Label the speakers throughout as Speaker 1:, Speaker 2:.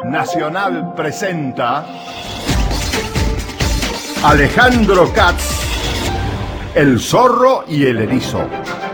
Speaker 1: Nacional presenta Alejandro Katz, El zorro y el erizo.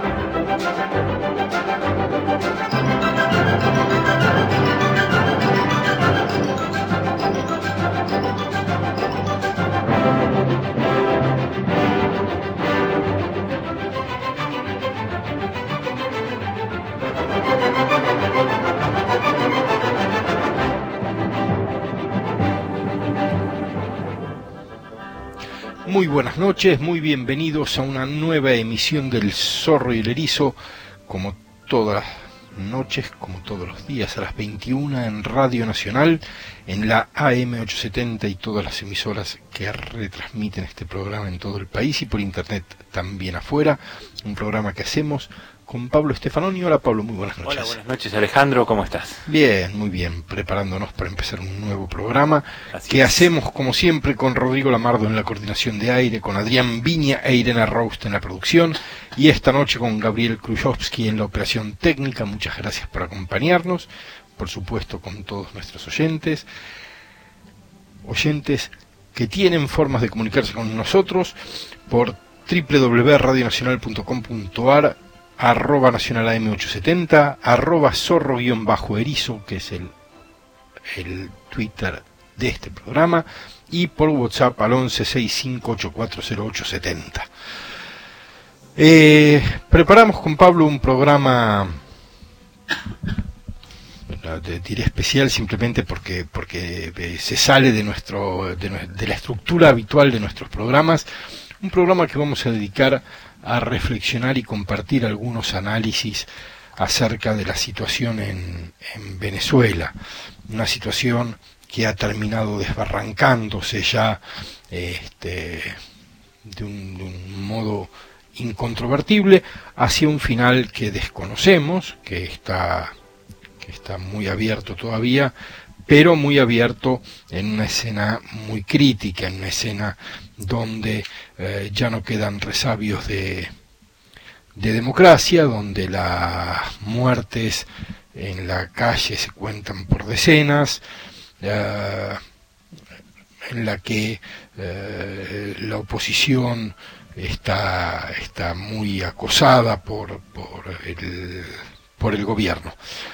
Speaker 2: Muy buenas noches, muy bienvenidos a una nueva emisión del Zorro y el Erizo, como todas las noches, como todos los días, a las 21 en Radio Nacional, en la AM870 y todas las emisoras que retransmiten este programa en todo el país y por internet también afuera. Un programa que hacemos con Pablo Stefanoni. Hola Pablo, muy buenas noches.
Speaker 3: Hola, buenas noches Alejandro, ¿cómo estás?
Speaker 2: Bien, muy bien, preparándonos para empezar un nuevo programa que hacemos como siempre con Rodrigo Lamardo en la coordinación de aire, con Adrián Viña e Irena Roust en la producción y esta noche con Gabriel Krujowski en la operación técnica. Muchas gracias por acompañarnos, por supuesto con todos nuestros oyentes que tienen formas de comunicarse con nosotros por www.radionacional.com.ar, @nacional AM870, @zorro_erizo, que es el Twitter de este programa, y por WhatsApp al 1165840870. Preparamos con Pablo un programa, diré especial simplemente porque se sale de la estructura habitual de nuestros programas, un programa que vamos a dedicar a reflexionar y compartir algunos análisis acerca de la situación en Venezuela, una situación que ha terminado desbarrancándose ya de un modo incontrovertible hacia un final que desconocemos, que está muy abierto todavía, pero muy abierto en una escena muy crítica, en una escena donde ya no quedan resabios de democracia, donde las muertes en la calle se cuentan por decenas, en la que la oposición está muy acosada por el gobierno.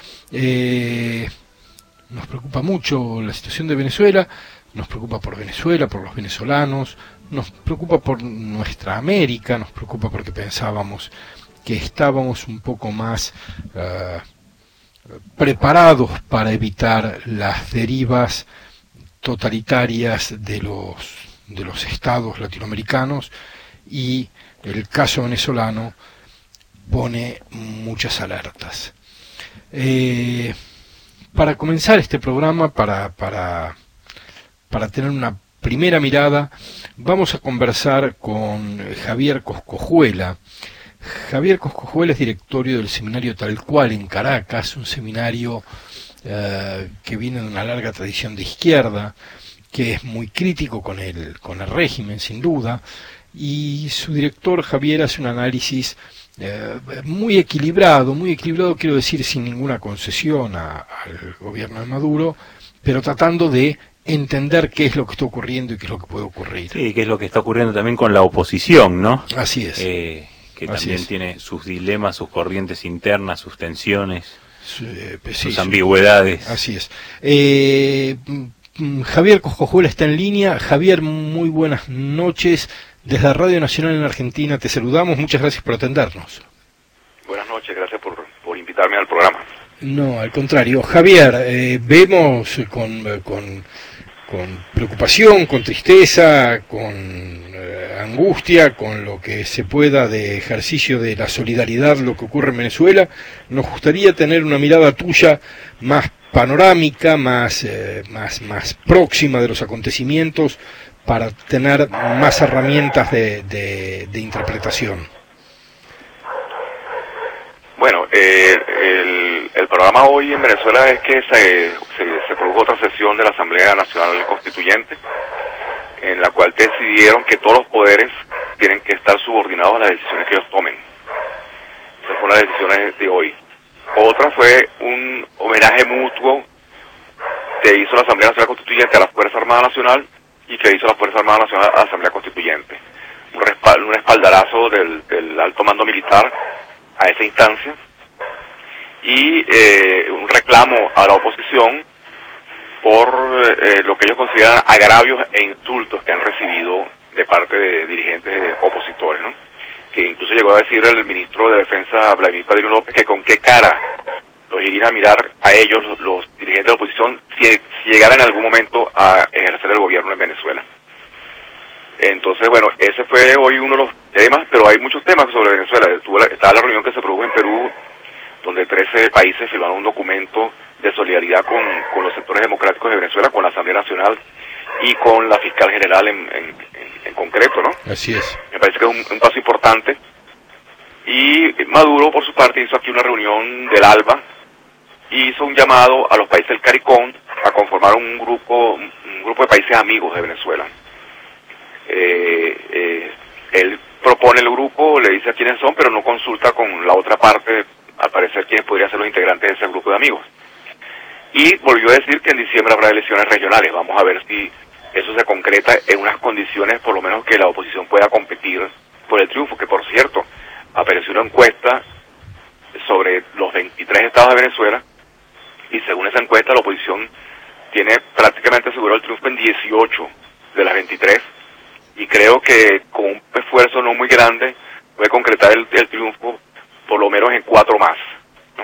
Speaker 2: Nos preocupa mucho la situación de Venezuela, nos preocupa por Venezuela, por los venezolanos, nos preocupa por nuestra América, nos preocupa porque pensábamos que estábamos un poco más preparados para evitar las derivas totalitarias de los estados latinoamericanos, y el caso venezolano pone muchas alertas. Para comenzar este programa, para tener una primera mirada, vamos a conversar con Javier Coscojuela. Javier Coscojuela es directorio del seminario Tal Cual en Caracas, un seminario que viene de una larga tradición de izquierda, que es muy crítico con el régimen, sin duda, y su director Javier hace un análisis muy equilibrado, quiero decir, sin ninguna concesión al gobierno de Maduro, pero tratando de entender qué es lo que está ocurriendo y qué es lo que puede ocurrir.
Speaker 3: Sí, qué es lo que está ocurriendo también con la oposición, ¿no?
Speaker 2: Así es.
Speaker 3: Que también tiene sus dilemas, sus corrientes internas, sus tensiones, sus ambigüedades.
Speaker 2: Así es. Javier Coscojuela está en línea. Javier, muy buenas noches. Desde Radio Nacional en Argentina te saludamos, muchas gracias por atendernos.
Speaker 4: Buenas noches, gracias por invitarme al programa.
Speaker 2: No, al contrario. Javier, vemos con preocupación, con tristeza, con angustia, con lo que se pueda de ejercicio de la solidaridad, lo que ocurre en Venezuela. Nos gustaría tener una mirada tuya más panorámica, más próxima de los acontecimientos, para tener más herramientas de interpretación.
Speaker 4: Bueno, el programa hoy en Venezuela es que se produjo otra sesión de la Asamblea Nacional Constituyente, en la cual decidieron que todos los poderes tienen que estar subordinados a las decisiones que ellos tomen. Esas fueron las decisiones de hoy. Otra fue un homenaje mutuo que hizo la Asamblea Nacional Constituyente a la Fuerza Armada Nacional y que hizo la Fuerza Armada Nacional a la Asamblea Constituyente. Un espaldarazo del alto mando militar a esa instancia y un reclamo a la oposición por lo que ellos consideran agravios e insultos que han recibido de parte de dirigentes opositores, ¿no? Que incluso llegó a decir el ministro de Defensa, Vladimir Padrino López, que con qué cara los irían a mirar a ellos, los dirigentes de la oposición, si llegaran en algún momento a ejercer el gobierno en Venezuela. Entonces, bueno, ese fue hoy uno de los temas, pero hay muchos temas sobre Venezuela. Estaba la reunión que se produjo en Perú, donde 13 países firmaron un documento de solidaridad con los sectores democráticos de Venezuela, con la Asamblea Nacional y con la fiscal general en concreto, ¿no?
Speaker 2: Así es.
Speaker 4: Me parece que es un paso importante. Y Maduro, por su parte, hizo aquí una reunión del ALBA y hizo un llamado a los países del CARICOM a conformar un grupo de países amigos de Venezuela. Él propone el grupo, le dice a quiénes son, pero no consulta con la otra parte, al parecer, quiénes podrían ser los integrantes de ese grupo de amigos. Y volvió a decir que en diciembre habrá elecciones regionales. Vamos a ver si eso se concreta en unas condiciones, por lo menos que la oposición pueda competir por el triunfo, que por cierto, apareció una encuesta sobre los 23 estados de Venezuela, y según esa encuesta la oposición tiene prácticamente asegurado el triunfo en 18 de las 23, y creo que con un esfuerzo no muy grande puede concretar el triunfo por lo menos en 4 más, ¿no?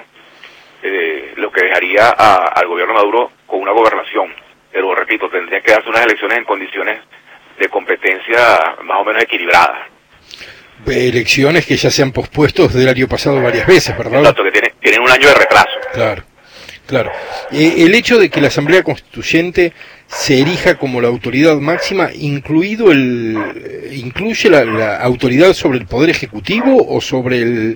Speaker 4: Lo que dejaría al gobierno de Maduro con una gobernación, pero repito, tendría que darse unas elecciones en condiciones de competencia más o menos equilibradas.
Speaker 2: Elecciones que ya se han pospuesto desde el año pasado varias veces, ¿verdad?
Speaker 4: Exacto, que tienen un año de retraso.
Speaker 2: Claro. El hecho de que la Asamblea Constituyente se erija como la autoridad máxima, ¿incluye la autoridad sobre el Poder Ejecutivo o sobre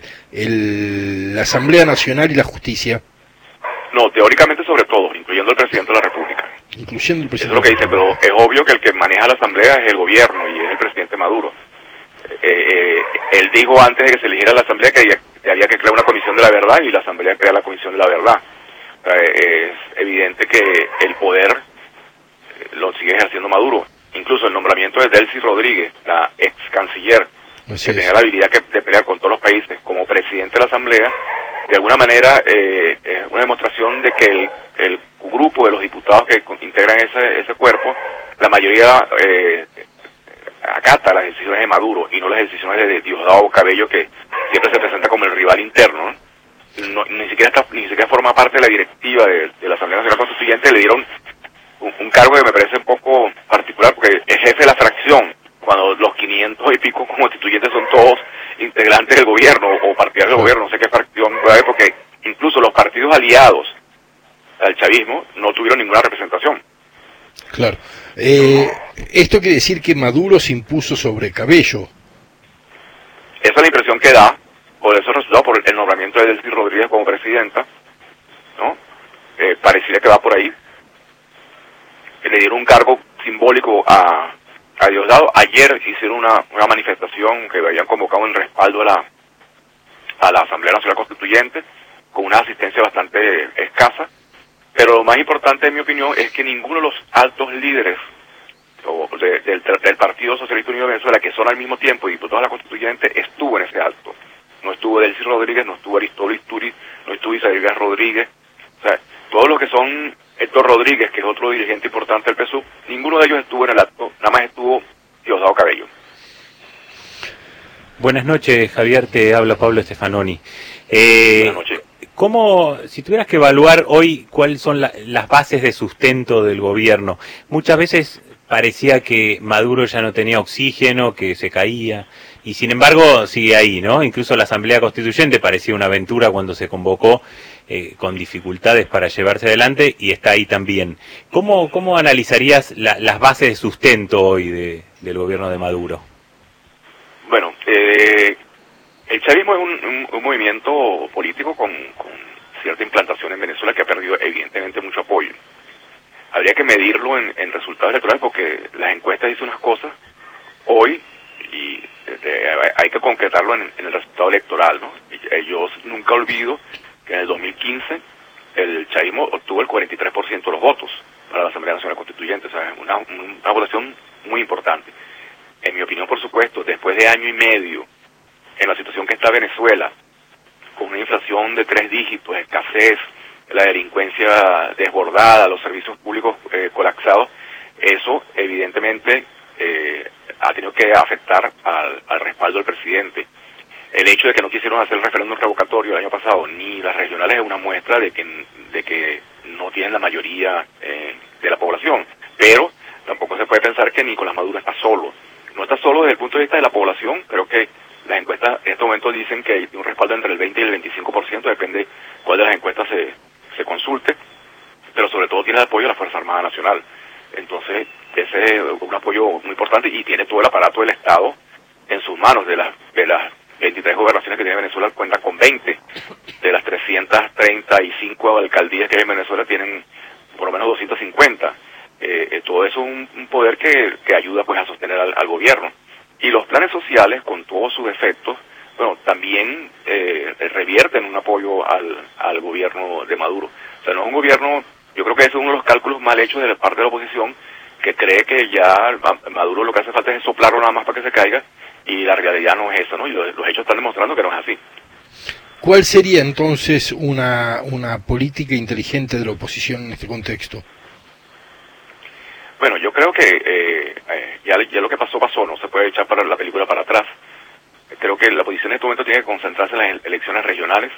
Speaker 2: la Asamblea Nacional y la Justicia?
Speaker 4: No, teóricamente sobre todo, incluyendo el Presidente de la República.
Speaker 2: Incluyendo el Presidente.
Speaker 4: Eso es lo que dice, pero es obvio que el que maneja la Asamblea es el gobierno y es el Presidente Maduro. Él dijo antes de que se eligiera la Asamblea que había que crear una comisión de la verdad y la Asamblea crea la comisión de la verdad. Es evidente que el poder lo sigue ejerciendo Maduro. Incluso el nombramiento de Delcy Rodríguez, la ex canciller, que tenía la habilidad de pelear con todos los países como presidente de la Asamblea, de alguna manera es una demostración de que el grupo de los diputados que integran ese cuerpo, la mayoría acata las decisiones de Maduro y no las decisiones de Diosdado Cabello, que siempre se presenta como el rival interno, ¿no? Ni siquiera forma parte de la directiva de la Asamblea Nacional Constituyente. Le dieron un cargo que me parece un poco particular, porque es jefe de la fracción, cuando los 500 y pico constituyentes son todos integrantes del gobierno o partidarios del gobierno. No sé qué fracción puede haber, porque incluso los partidos aliados al chavismo no tuvieron ninguna representación.
Speaker 2: Claro. Esto quiere decir que Maduro se impuso sobre Cabello.
Speaker 4: Esa es la impresión que da, por eso resultado por el nombramiento de Delcy Rodríguez como presidenta, ¿no? Pareciera que va por ahí. Le dieron un cargo simbólico a Diosdado. Ayer hicieron una manifestación que habían convocado en respaldo a la Asamblea Nacional Constituyente, con una asistencia bastante escasa. Pero lo más importante, en mi opinión, es que ninguno de los altos líderes del Partido Socialista Unido de Venezuela, que son al mismo tiempo diputados de la Constituyente, estuvo en ese acto. No estuvo Delcy Rodríguez, no estuvo Aristóbulo Isturi, no estuvo Isaías Rodríguez. O sea, todos los que son Héctor Rodríguez, que es otro dirigente importante del PSUV, ninguno de ellos estuvo en el acto, nada más estuvo Diosdado Cabello.
Speaker 3: Buenas noches, Javier, te habla Pablo Stefanoni.
Speaker 4: Buenas noches.
Speaker 3: ¿Cómo, si tuvieras que evaluar hoy cuáles son las bases de sustento del gobierno? Muchas veces parecía que Maduro ya no tenía oxígeno, que se caía, y sin embargo sigue ahí, ¿no? Incluso la Asamblea Constituyente parecía una aventura cuando se convocó, con dificultades para llevarse adelante, y está ahí también. ¿Cómo analizarías las bases de sustento hoy del gobierno de Maduro?
Speaker 4: Bueno, el chavismo es un movimiento político con cierta implantación en Venezuela que ha perdido evidentemente mucho apoyo. Habría que medirlo en resultados electorales, porque las encuestas dicen unas cosas hoy y hay que concretarlo en el resultado electoral, ¿no? Yo nunca olvido que en el 2015 el chavismo obtuvo el 43% de los votos. una votación muy importante. En mi opinión, por supuesto, después de año y medio, en la situación que está Venezuela, con una inflación de 3 dígitos, escasez, la delincuencia desbordada, los servicios públicos colapsados, eso evidentemente ha tenido que afectar al respaldo del presidente. El hecho de que no quisieron hacer el referéndum revocatorio el año pasado, ni las regionales, es una muestra de que no tienen la mayoría de la población. Pero tampoco se puede pensar que Nicolás Maduro está solo. No está solo desde el punto de vista de la población. Creo que las encuestas en este momento dicen que hay un respaldo entre el 20 y el 25%, depende cuál de las encuestas se consulte, pero sobre todo tiene el apoyo de la Fuerza Armada Nacional. Entonces, ese es un apoyo muy importante y tiene todo el aparato del Estado en sus manos. De las 23 gobernaciones que tiene Venezuela, cuenta con 20. De las 335 alcaldías que hay en Venezuela, tienen por lo menos 250. Todo eso es un poder que ayuda pues a sostener al gobierno. Y los planes sociales, con todos sus efectos, bueno, también revierten un apoyo al gobierno de Maduro. O sea, no es un gobierno, yo creo que ese es uno de los cálculos mal hechos de la parte de la oposición, que cree que ya Maduro lo que hace falta es soplarlo nada más para que se caiga, y la realidad no es eso, ¿no? Y los hechos están demostrando que no es así.
Speaker 2: ¿Cuál sería entonces una política inteligente de la oposición en este contexto?
Speaker 4: Bueno, yo creo que ya lo que pasó, no se puede echar la película para atrás. Creo que la oposición en este momento tiene que concentrarse en las elecciones regionales,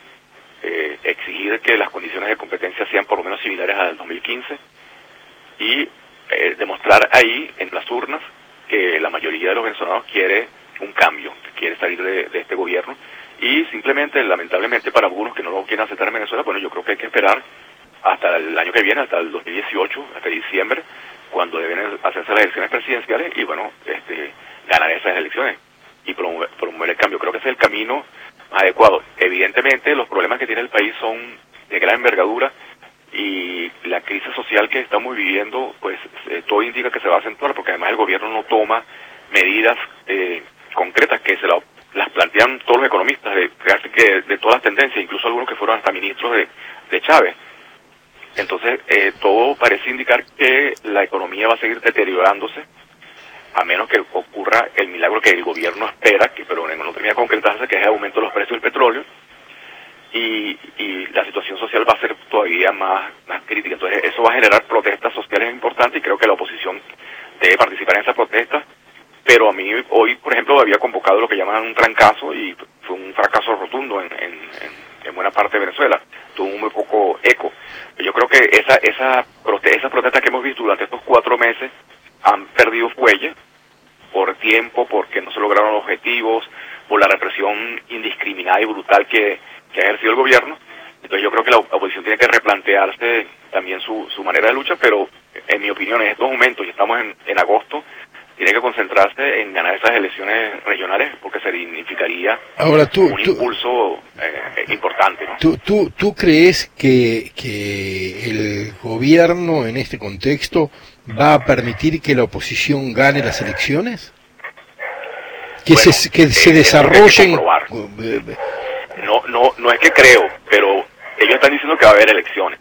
Speaker 4: exigir que las condiciones de competencia sean por lo menos similares al 2015 y demostrar ahí en las urnas que la mayoría de los venezolanos quiere un cambio, que quiere salir de este gobierno, y simplemente, lamentablemente para algunos que no lo quieren aceptar en Venezuela, bueno, yo creo que hay que esperar hasta el año que viene, hasta el 2018, hasta diciembre, cuando deben hacerse las elecciones presidenciales y bueno, ganar esas elecciones y promover el cambio. Creo que ese es el camino más adecuado. Evidentemente los problemas que tiene el país son de gran envergadura y la crisis social que estamos viviendo, pues todo indica que se va a acentuar, porque además el gobierno no toma medidas concretas que las plantean todos los economistas de todas las tendencias, incluso algunos que fueron hasta ministros de Chávez. Entonces, todo parece indicar que la economía va a seguir deteriorándose, a menos que ocurra el milagro que el gobierno espera, pero no termina de concretarse, que es el aumento de los precios del petróleo, y la situación social va a ser todavía más crítica. Entonces, eso va a generar protestas sociales importantes, y creo que la oposición debe participar en esas protestas, pero a mí hoy, por ejemplo, había convocado lo que llaman un trancazo, y fue un fracaso rotundo en buena parte de Venezuela. Tuvo muy poco eco. Yo creo que esas protestas que hemos visto durante estos 4 meses han perdido fuelle por tiempo, porque no se lograron objetivos, por la represión indiscriminada y brutal que ha ejercido el gobierno. Entonces yo creo que la oposición tiene que replantearse también su manera de lucha, pero en mi opinión en estos momentos, y estamos en agosto, tiene que concentrarse en ganar esas elecciones regionales, porque se significaría un impulso importante, ¿no?
Speaker 2: ¿Tú crees que el gobierno en este contexto va a permitir que la oposición gane las elecciones? Que se desarrollen.
Speaker 4: No es que creo, pero ellos están diciendo que va a haber elecciones.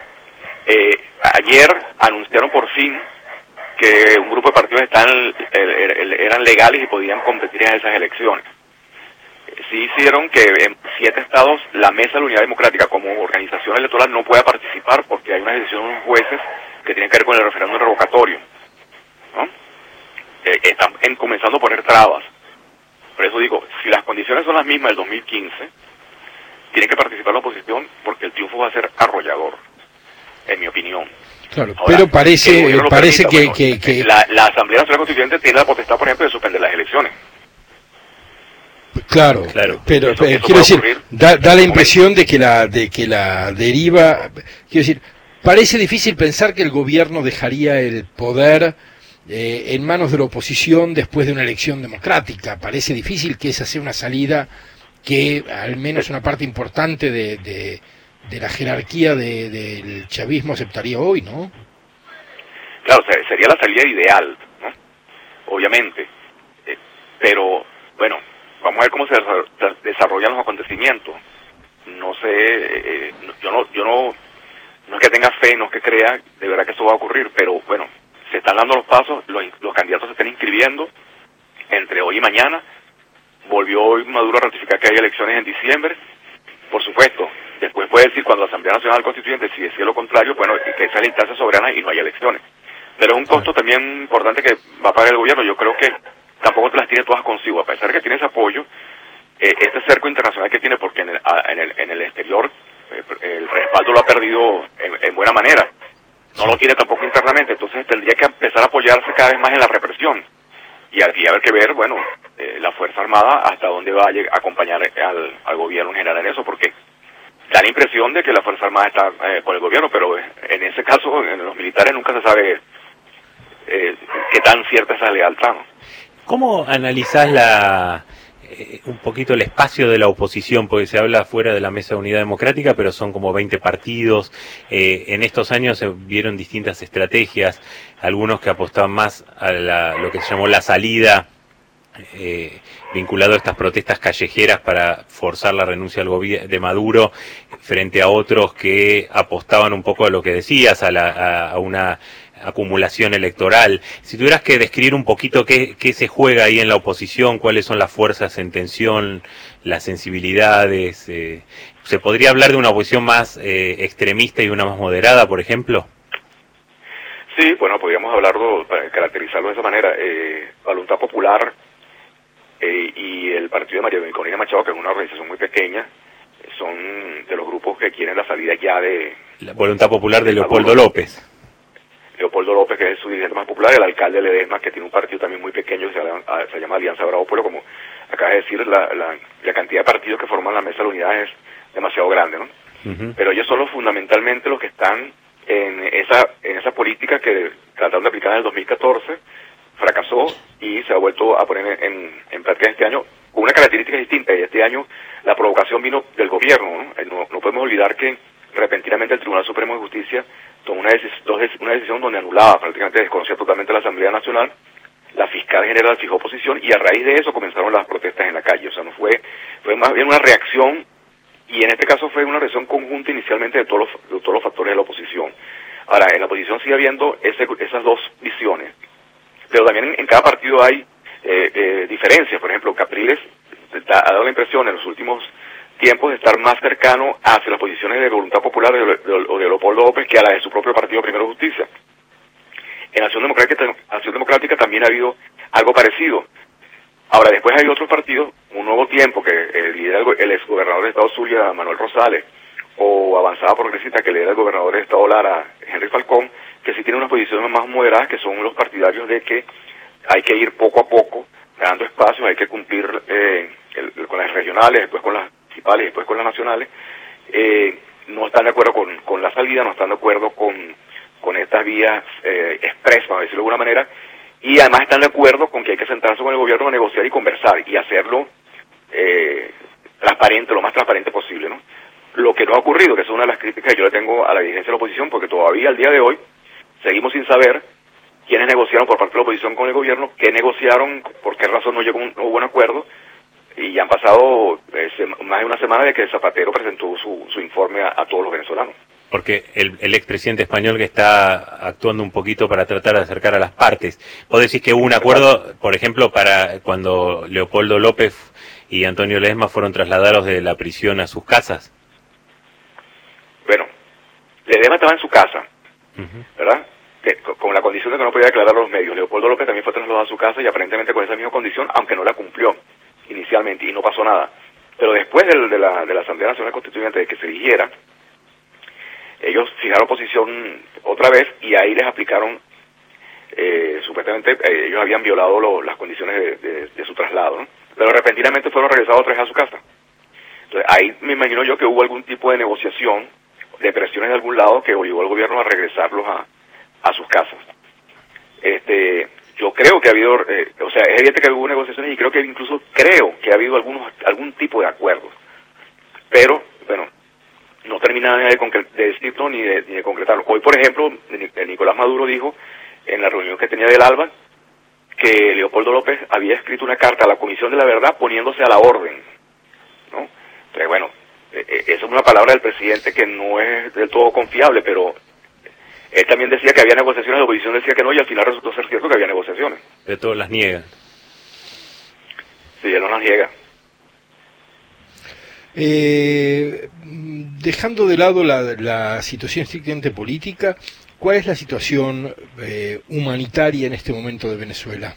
Speaker 4: Ayer anunciaron por fin que un grupo de partidos eran legales y podían competir en esas elecciones. Sí hicieron que en 7 estados la Mesa de la Unidad Democrática como organización electoral no pueda participar porque hay una decisión de unos jueces que tienen que ver con el referéndum revocatorio, ¿no? Están comenzando a poner trabas. Por eso digo, si las condiciones son las mismas del 2015, tiene que participar la oposición porque el triunfo va a ser arrollador, en mi opinión.
Speaker 2: Claro, ahora, pero parece que
Speaker 4: la Asamblea Nacional Constituyente tiene la potestad, por ejemplo, de suspender las elecciones.
Speaker 2: Claro, pero quiero decir, da la impresión de que la deriva, quiero decir, parece difícil pensar que el gobierno dejaría el poder en manos de la oposición después de una elección democrática. Parece difícil que esa sea una salida que al menos una parte importante de la jerarquía del chavismo aceptaría hoy, ¿no?
Speaker 4: Claro, sería la salida ideal, ¿no? Obviamente, pero bueno, vamos a ver cómo se desarrollan los acontecimientos. No sé, yo no es que tenga fe, no es que crea de verdad que eso va a ocurrir, pero bueno, se están dando los pasos, los candidatos se están inscribiendo entre hoy y mañana. Volvió hoy Maduro a ratificar que hay elecciones en diciembre. Por supuesto, después puede decir cuando la Asamblea Nacional Constituyente si decide lo contrario, bueno, que esa es la instancia soberana y no hay elecciones. Pero es un costo también importante que va a pagar el gobierno. Yo creo que tampoco te las tiene todas consigo, a pesar de que tiene ese apoyo, este cerco internacional que tiene, porque en el exterior el respaldo lo ha perdido en buena manera. No lo tiene tampoco internamente, entonces tendría que empezar a apoyarse cada vez más en la represión. Y aquí haber que ver, bueno, la Fuerza Armada hasta dónde va a acompañar al gobierno en general en eso, porque da la impresión de que la Fuerza Armada está con el gobierno, pero en ese caso, en los militares nunca se sabe qué tan cierta es esa lealtad, ¿no?
Speaker 3: ¿Cómo analizás un poquito el espacio de la oposición? Porque se habla fuera de la Mesa de Unidad Democrática, pero son como 20 partidos. En estos años se vieron distintas estrategias, algunos que apostaban más a lo que se llamó la salida, vinculado a estas protestas callejeras para forzar la renuncia al gobierno de Maduro, frente a otros que apostaban un poco a lo que decías, a una acumulación electoral. Si tuvieras que describir un poquito qué se juega ahí en la oposición, cuáles son las fuerzas en tensión, las sensibilidades, ¿se podría hablar de una oposición más extremista y una más moderada, por ejemplo?
Speaker 4: Sí, bueno, podríamos hablarlo, caracterizarlo de esa manera. Voluntad Popular y el partido de María Corina Machado, que es una organización muy pequeña, son de los grupos que quieren la salida ya de...
Speaker 3: La Voluntad Popular de Leopoldo López.
Speaker 4: Leopoldo López, que es su dirigente más popular, el alcalde de Ledesma, que tiene un partido también muy pequeño, que se llama Alianza Bravo Pueblo, como acabas de decir, la cantidad de partidos que forman la mesa de la unidad es demasiado grande, ¿no? Uh-huh. Pero ellos son fundamentalmente los que están en esa política que trataron de aplicar en el 2014, fracasó y se ha vuelto a poner en práctica este año con una característica distinta. Y este año la provocación vino del gobierno, ¿no? No podemos olvidar que repentinamente el Tribunal Supremo de Justicia tomó una decisión donde anulaba, prácticamente desconocía totalmente la Asamblea Nacional. La fiscal general fijó posición y a raíz de eso comenzaron las protestas en la calle. O sea, no fue más bien una reacción, y en este caso fue una reacción conjunta inicialmente de todos los factores de la oposición. Ahora, en la oposición sigue habiendo esas dos visiones, pero también en cada partido hay diferencias. Por ejemplo, Capriles ha dado la impresión en los últimos tiempos de estar más cercano hacia las posiciones de Voluntad Popular o de Leopoldo López que a la de su propio partido Primero Justicia. En Acción Democrática también ha habido algo parecido. Ahora, después hay otros partidos, un Nuevo Tiempo, que lidera el exgobernador de Estado Zulia, Manuel Rosales, o Avanzada Progresista, que lidera el gobernador de Estado Lara, Henry Falcón, que sí tienen unas posiciones más moderadas, que son los partidarios de que hay que ir poco a poco, dando espacios, hay que cumplir con las regionales, después con las municipales y después con las nacionales. No están de acuerdo con la salida, no están de acuerdo con estas vías expresas, para decirlo de alguna manera, y además están de acuerdo con que hay que sentarse con el gobierno a negociar y conversar y hacerlo transparente, lo más transparente posible, ¿no? Lo que no ha ocurrido, que es una de las críticas que yo le tengo a la dirigencia de la oposición, porque todavía al día de hoy seguimos sin saber quiénes negociaron por parte de la oposición con el gobierno, qué negociaron, por qué razón no hubo un acuerdo, y ya han pasado más de una semana de que Zapatero presentó su informe a todos los venezolanos.
Speaker 3: Porque el expresidente español que está actuando un poquito para tratar de acercar a las partes. ¿Vos decís que hubo un acuerdo, por ejemplo, para cuando Leopoldo López y Antonio Ledesma fueron trasladados de la prisión a sus casas?
Speaker 4: Bueno, Ledesma estaba en su casa, ¿verdad? Con la condición de que no podía declarar a los medios. Leopoldo López también fue trasladado a su casa y aparentemente con esa misma condición, aunque no la cumplió inicialmente y no pasó nada. Pero después de la Asamblea Nacional Constituyente, de que se eligiera, ellos fijaron posición otra vez y ahí les aplicaron, supuestamente ellos habían violado las condiciones de su traslado, ¿no? Pero repentinamente fueron regresados otra vez a su casa. Entonces ahí me imagino yo que hubo algún tipo de negociación, de presiones de algún lado que obligó al gobierno a regresarlos a sus casas. Yo creo que ha habido, es evidente que hubo negociaciones y creo que ha habido algún tipo de acuerdos. Pero, bueno, no termina de decirlo ni de concretarlo. Hoy, por ejemplo, Nicolás Maduro dijo en la reunión que tenía del ALBA que Leopoldo López había escrito una carta a la Comisión de la Verdad poniéndose a la orden, ¿no? Entonces, bueno, esa es una palabra del presidente que no es del todo confiable, pero Él también decía que había negociaciones, la oposición decía que no, y al final resultó ser cierto que había negociaciones.
Speaker 3: Pero todos las niegan.
Speaker 4: Sí, él no las niega.
Speaker 2: Dejando de lado la situación estrictamente política, ¿cuál es la situación humanitaria en este momento de Venezuela?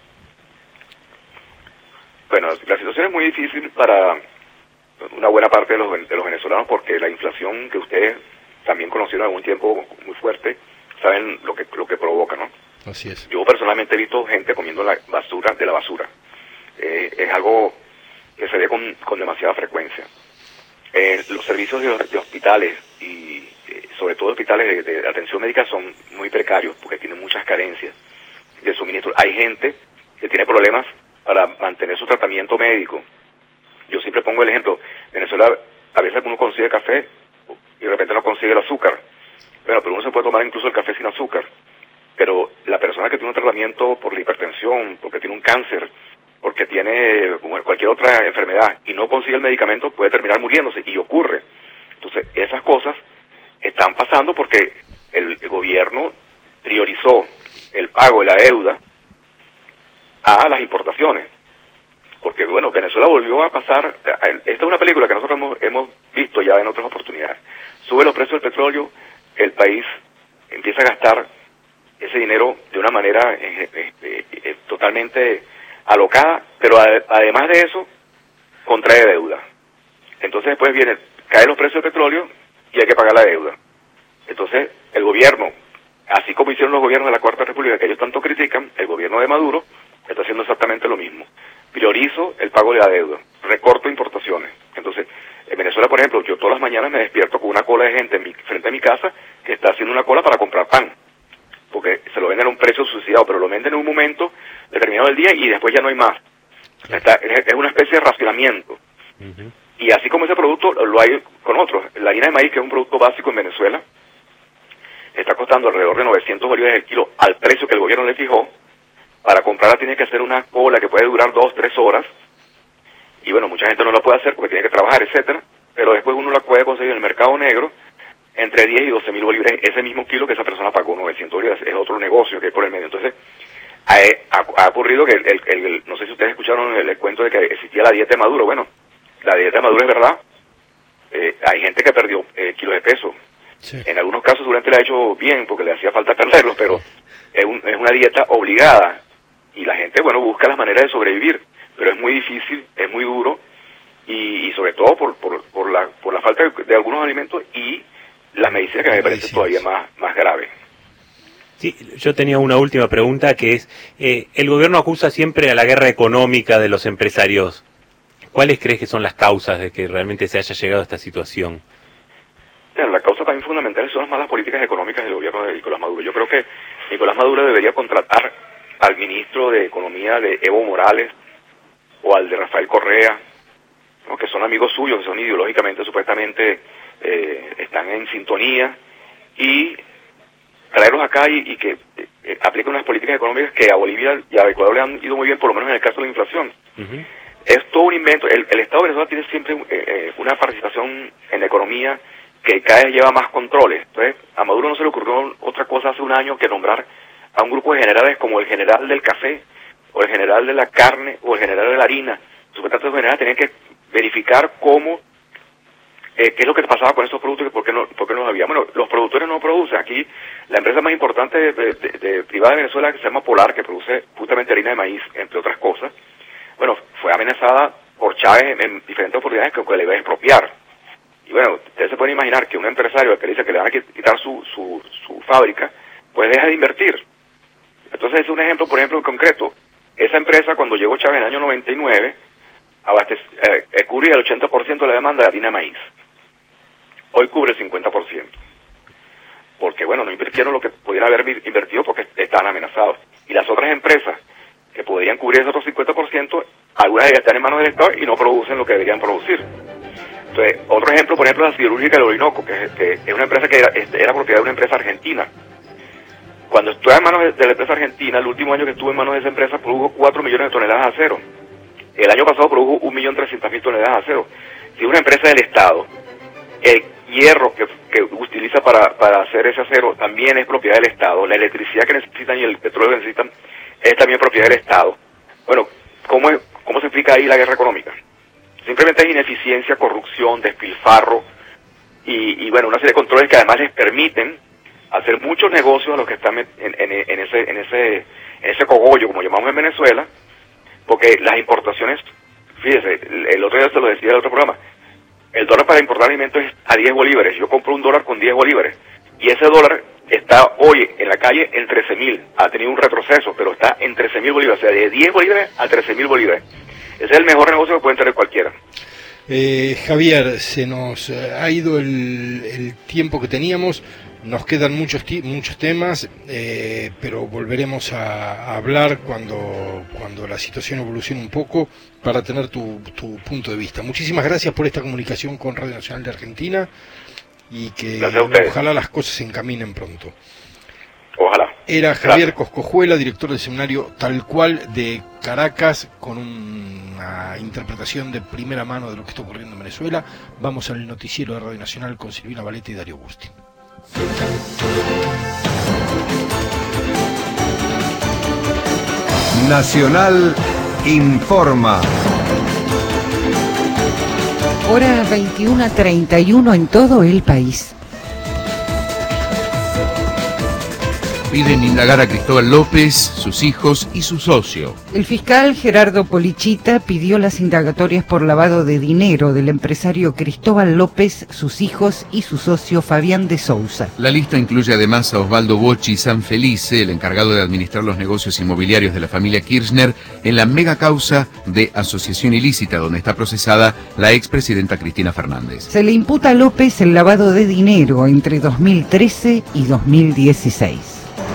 Speaker 4: Bueno, la situación es muy difícil para una buena parte de los venezolanos, porque la inflación que ustedes también conocieron algún tiempo muy fuerte, saben lo que provoca, ¿no?
Speaker 2: Así es.
Speaker 4: Yo personalmente he visto gente comiendo la basura de la basura. Es algo que se ve con demasiada frecuencia. Los servicios de hospitales y sobre todo hospitales de atención médica son muy precarios porque tienen muchas carencias de suministro. Hay gente que tiene problemas para mantener su tratamiento médico. Yo siempre pongo el ejemplo, Venezuela a veces uno consigue café y de repente no consigue el azúcar. Bueno, pero uno se puede tomar incluso el café sin azúcar. Pero la persona que tiene un tratamiento por la hipertensión, porque tiene un cáncer, porque tiene cualquier otra enfermedad y no consigue el medicamento, puede terminar muriéndose, y ocurre. Entonces, esas cosas están pasando porque el gobierno priorizó el pago de la deuda a las importaciones. Porque, bueno, Venezuela volvió a pasar, esta es una película que nosotros hemos visto ya en otras oportunidades. Sube los precios del petróleo, el país empieza a gastar ese dinero de una manera totalmente alocada, pero además de eso, contrae deuda. Entonces después caen los precios del petróleo y hay que pagar la deuda. Entonces el gobierno, así como hicieron los gobiernos de la Cuarta República, que ellos tanto critican, el gobierno de Maduro está haciendo exactamente lo mismo. Priorizo el pago de la deuda, recorto importaciones. Entonces, en Venezuela, por ejemplo, yo todas las mañanas me despierto con una cola de gente frente a mi casa que está haciendo una cola para comprar pan, porque se lo venden a un precio subsidiado, pero lo venden en un momento determinado del día y después ya no hay más. Es una especie de racionamiento. Uh-huh. Y así como ese producto lo hay con otros. La harina de maíz, que es un producto básico en Venezuela, está costando alrededor de 900 bolívares el kilo al precio que el gobierno le fijó. Para comprarla tiene que hacer una cola que puede durar 2-3 horas. Y bueno, mucha gente no la puede hacer porque tiene que trabajar, etcétera. Pero después uno la puede conseguir en el mercado negro entre 10 y 12 mil bolívares, ese mismo kilo que esa persona pagó, 900 bolívares, es otro negocio que hay por el medio. Entonces, ha ocurrido que, no sé si ustedes escucharon el cuento de que existía la dieta de Maduro. Bueno, la dieta de Maduro es verdad. Hay gente que perdió kilos de peso. Sí. En algunos casos seguramente le ha hecho bien porque le hacía falta perderlos, pero es una dieta obligada y la gente, bueno, busca las maneras de sobrevivir, pero es muy difícil, es muy duro y sobre todo por la falta de algunos alimentos y las medicinas, que me parece todavía más grave.
Speaker 3: Sí, yo tenía una última pregunta que es, el gobierno acusa siempre a la guerra económica de los empresarios. ¿Cuáles crees que son las causas de que realmente se haya llegado a esta situación?
Speaker 4: La causa también fundamental son las malas políticas económicas del gobierno de Nicolás Maduro. Yo creo que Nicolás Maduro debería contratar al ministro de Economía de Evo Morales o al de Rafael Correa, ¿no? Que son amigos suyos, que son ideológicamente, supuestamente, están en sintonía, y traerlos acá y que apliquen unas políticas económicas que a Bolivia y a Ecuador le han ido muy bien, por lo menos en el caso de la inflación. Uh-huh. Es todo un invento. El Estado de Venezuela tiene siempre una participación en la economía que cada vez lleva más controles. Entonces, a Maduro no se le ocurrió otra cosa hace un año que nombrar a un grupo de generales como el general del café, o el general de la carne, o el general de la harina. Supuestamente los generales tenían que verificar qué es lo que pasaba con estos productos y por qué no los había. Bueno, los productores no producen. Aquí la empresa más importante de privada de Venezuela, que se llama Polar, que produce justamente harina de maíz, entre otras cosas, bueno, fue amenazada por Chávez en diferentes oportunidades que le iba a expropiar. Y bueno, ustedes se pueden imaginar que un empresario que le dice que le van a quitar su fábrica, pues deja de invertir. Entonces es un ejemplo, por ejemplo, en concreto. Esa empresa, cuando llegó Chávez en el año 99, cubría el 80% de la demanda de harina de maíz. Hoy cubre el 50%. Porque, bueno, no invirtieron lo que pudieran haber invertido porque estaban amenazados. Y las otras empresas que podrían cubrir ese otro 50%, algunas de ellas están en manos del Estado y no producen lo que deberían producir. Entonces, otro ejemplo, por ejemplo, la siderúrgica del Orinoco, que es una empresa que era propiedad de una empresa argentina. Cuando estuve en manos de la empresa argentina, el último año que estuve en manos de esa empresa, produjo 4 millones de toneladas de acero. El año pasado produjo 1.300.000 toneladas de acero. Si es una empresa del Estado, hierro que utiliza para hacer ese acero también es propiedad del Estado. La electricidad que necesitan y el petróleo que necesitan es también propiedad del Estado. Bueno, ¿cómo se explica ahí la guerra económica? Simplemente hay ineficiencia, corrupción, despilfarro y bueno, una serie de controles que además les permiten hacer muchos negocios a los que están en ese cogollo, como llamamos en Venezuela, porque las importaciones, fíjese, el otro día se lo decía en el otro programa, el dólar para importar alimentos es a 10 bolívares. Yo compro un dólar con 10 bolívares y ese dólar está hoy en la calle en 13.000. Ha tenido un retroceso, pero está en 13.000 bolívares, o sea, de 10 bolívares a 13.000 bolívares. Ese es el mejor negocio que puede tener cualquiera.
Speaker 2: Javier, se nos ha ido el tiempo que teníamos. Nos quedan muchos temas, pero volveremos a hablar cuando la situación evolucione un poco para tener tu punto de vista. Muchísimas gracias por esta comunicación con Radio Nacional de Argentina y que ojalá las cosas se encaminen pronto.
Speaker 4: Ojalá.
Speaker 2: Era Javier Coscojuela, director del seminario Tal Cual de Caracas, con una interpretación de primera mano de lo que está ocurriendo en Venezuela. Vamos al noticiero de Radio Nacional con Silvina Valete y Darío Busti.
Speaker 1: Nacional informa.
Speaker 5: Hora 21:31 en todo el país.
Speaker 6: Piden indagar a Cristóbal López, sus hijos y su socio.
Speaker 5: El fiscal Gerardo Polichita pidió las indagatorias por lavado de dinero del empresario Cristóbal López, sus hijos y su socio Fabián de Sousa.
Speaker 6: La lista incluye además a Osvaldo Bocci Sanfelice, el encargado de administrar los negocios inmobiliarios de la familia Kirchner, en la mega causa de asociación ilícita donde está procesada la expresidenta Cristina Fernández.
Speaker 5: Se le imputa a López el lavado de dinero entre 2013 y 2016.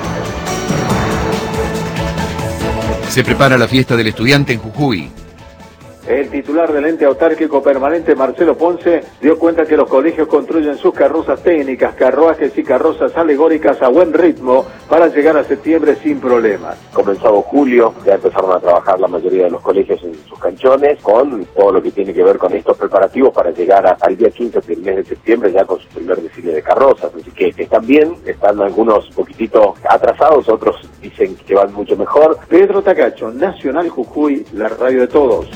Speaker 6: Se prepara la fiesta del estudiante en Jujuy.
Speaker 7: El titular del ente autárquico permanente, Marcelo Ponce, dio cuenta que los colegios construyen sus carrozas técnicas, carruajes y carrozas alegóricas a buen ritmo para llegar a septiembre sin problemas.
Speaker 8: Comenzado julio, ya empezaron a trabajar la mayoría de los colegios en sus canchones, con todo lo que tiene que ver con estos preparativos para llegar al día 15 del mes de septiembre ya con su primer desfile de carrozas. Así que están bien, están algunos poquititos atrasados, otros dicen que van mucho mejor.
Speaker 7: Pedro Tacacho, Nacional Jujuy, la radio de todos.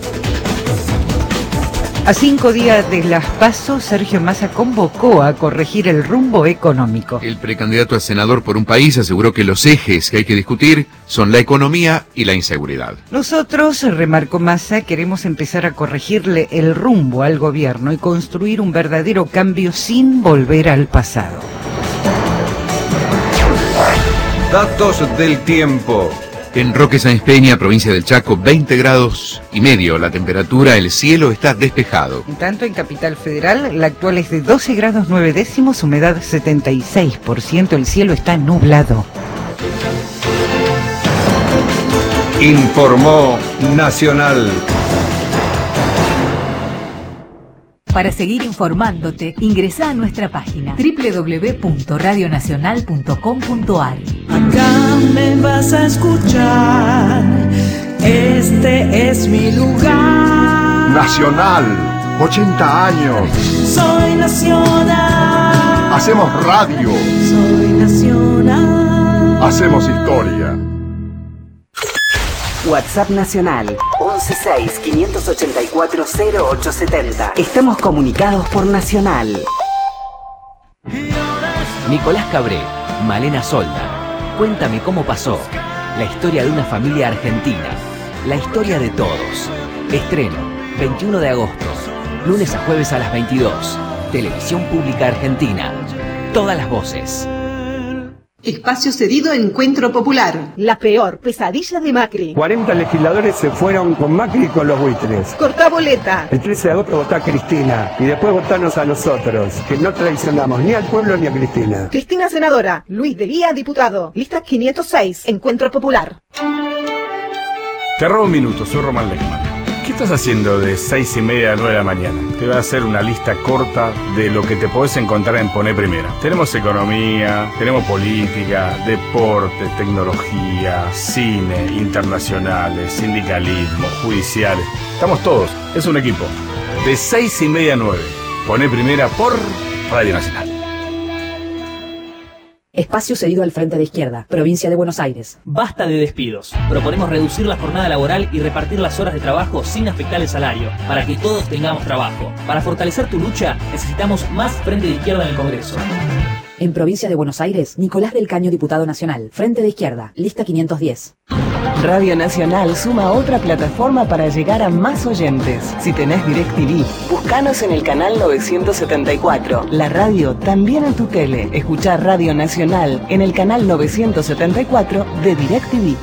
Speaker 5: A 5 días de las PASO, Sergio Massa convocó a corregir el rumbo económico.
Speaker 6: El precandidato a senador por un país aseguró que los ejes que hay que discutir son la economía y la inseguridad.
Speaker 5: Nosotros, remarcó Massa, queremos empezar a corregirle el rumbo al gobierno y construir un verdadero cambio sin volver al pasado.
Speaker 1: Datos del tiempo.
Speaker 6: En Roque Sáenz Peña, provincia del Chaco, 20 grados y medio la temperatura, el cielo está despejado.
Speaker 5: En tanto, en Capital Federal, la actual es de 12 grados 9 décimos, humedad 76%, el cielo está nublado.
Speaker 1: Informó Nacional.
Speaker 9: Para seguir informándote, ingresá a nuestra página www.radionacional.com.ar.
Speaker 10: Acá me vas a escuchar, este es mi lugar.
Speaker 1: Nacional, 80 años.
Speaker 10: Soy nacional.
Speaker 1: Hacemos radio.
Speaker 10: Soy nacional.
Speaker 1: Hacemos historia.
Speaker 11: WhatsApp Nacional 116-584-0870. Estamos comunicados por Nacional.
Speaker 12: Nicolás Cabré, Malena Solda. Cuéntame cómo pasó. La historia de una familia argentina. La historia de todos. Estreno, 21 de agosto. Lunes a jueves a las 22. Televisión Pública Argentina. Todas las voces.
Speaker 13: Espacio cedido Encuentro Popular. La peor pesadilla de Macri.
Speaker 14: 40 legisladores se fueron con Macri y con los buitres.
Speaker 13: Cortá boleta.
Speaker 14: El 13 de agosto votá a Cristina y después votanos a nosotros, que no traicionamos ni al pueblo ni a Cristina.
Speaker 13: Cristina senadora, Luis de Guía diputado. Lista 506, Encuentro Popular.
Speaker 15: Te robo un minuto, soy Román Lechman. ¿Qué estás haciendo de 6:30 a 9 de la mañana? Te voy a hacer una lista corta de lo que te podés encontrar en Poné Primera. Tenemos economía, tenemos política, deporte, tecnología, cine, internacionales, sindicalismo, judiciales. Estamos todos, es un equipo. De 6:30 a 9. Poné Primera por Radio Nacional.
Speaker 16: Espacio cedido al Frente de Izquierda, Provincia de Buenos Aires.
Speaker 17: Basta de despidos. Proponemos reducir la jornada laboral y repartir las horas de trabajo sin afectar el salario, para que todos tengamos trabajo. Para fortalecer tu lucha, necesitamos más Frente de Izquierda en el Congreso.
Speaker 16: En Provincia de Buenos Aires, Nicolás del Caño, diputado nacional. Frente de Izquierda, lista 510.
Speaker 18: Radio Nacional suma otra plataforma para llegar a más oyentes. Si tenés DirecTV, búscanos en el canal 974. La radio también en tu tele. Escuchá Radio Nacional en el canal 974 de DirecTV.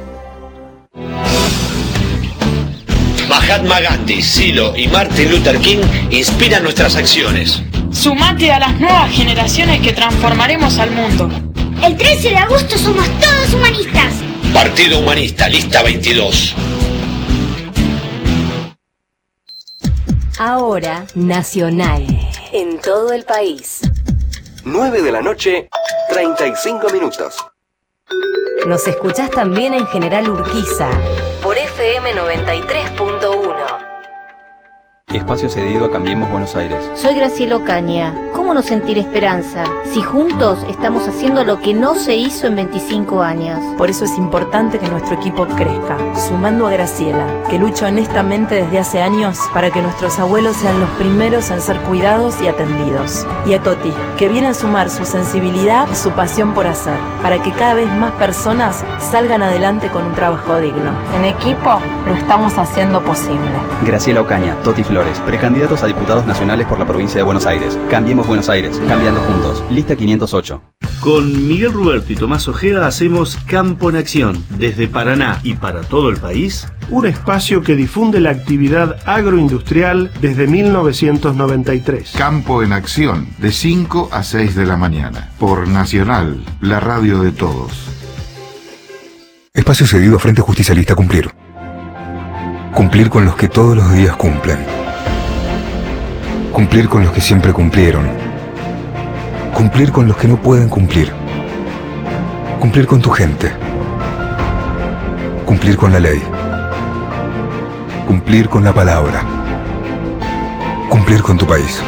Speaker 19: Mahatma Gandhi, Silo y Martin Luther King inspiran nuestras acciones.
Speaker 20: Sumate a las nuevas generaciones que transformaremos al mundo.
Speaker 21: El 13 de agosto somos todos humanistas.
Speaker 19: Partido Humanista, lista 22.
Speaker 9: Ahora, Nacional. En todo el país.
Speaker 22: 9 de la noche, 35 minutos.
Speaker 9: Nos escuchás también en General Urquiza, por FM 93.1.
Speaker 23: Espacio cedido a Cambiemos Buenos Aires.
Speaker 24: Soy Graciela Ocaña. ¿Cómo no sentir esperanza si juntos estamos haciendo lo que no se hizo en 25 años?
Speaker 25: Por eso es importante que nuestro equipo crezca, sumando a Graciela, que lucha honestamente desde hace años para que nuestros abuelos sean los primeros en ser cuidados y atendidos. Y a Toti, que viene a sumar su sensibilidad y su pasión por hacer, para que cada vez más personas salgan adelante con un trabajo digno. En equipo lo estamos haciendo posible.
Speaker 23: Graciela Ocaña, Toti Flores, precandidatos a diputados nacionales por la provincia de Buenos Aires. Cambiemos Buenos Aires, cambiando juntos. Lista 508.
Speaker 26: Con Miguel Ruberto y Tomás Ojeda hacemos Campo en Acción, desde Paraná y para todo el país.
Speaker 27: Un espacio que difunde la actividad agroindustrial desde 1993.
Speaker 1: Campo en Acción, de 5 a 6 de la mañana. Por Nacional, la radio de todos.
Speaker 28: Espacio cedido a Frente Justicialista Cumplir. Cumplir con los que todos los días cumplen. Cumplir con los que siempre cumplieron. Cumplir con los que no pueden cumplir. Cumplir con tu gente. Cumplir con la ley. Cumplir con la palabra. Cumplir con tu país.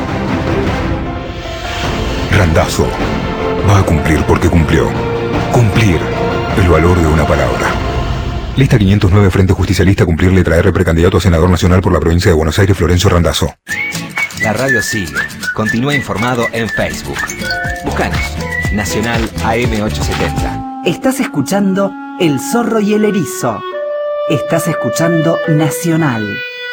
Speaker 28: Randazzo va a cumplir porque cumplió. Cumplir, el valor de una palabra. Lista 509 Frente Justicialista Cumplir, letra R, precandidato a senador nacional por la provincia de Buenos Aires, Florencio Randazzo.
Speaker 12: La radio sigue. Continúa informado en Facebook. Búscanos. Nacional AM870.
Speaker 11: Estás escuchando El Zorro y el Erizo. Estás escuchando Nacional.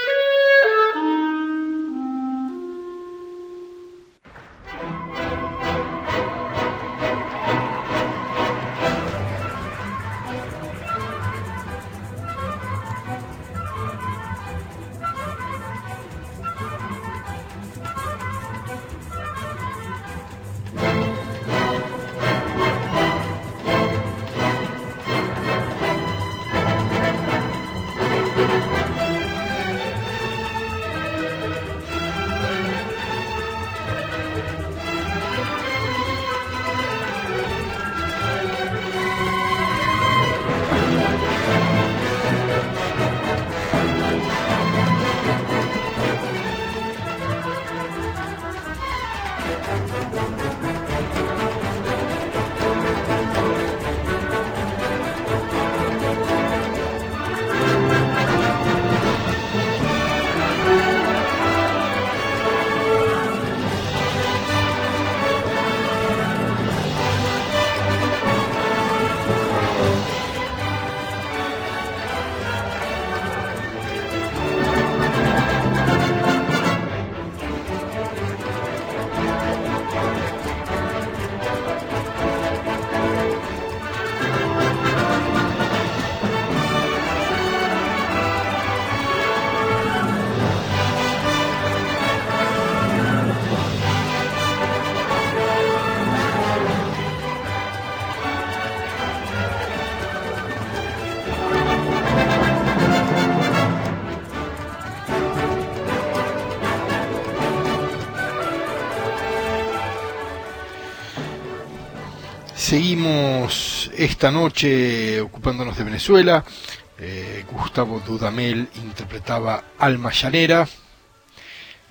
Speaker 2: Seguimos esta noche ocupándonos de Venezuela. Gustavo Dudamel interpretaba Alma Llanera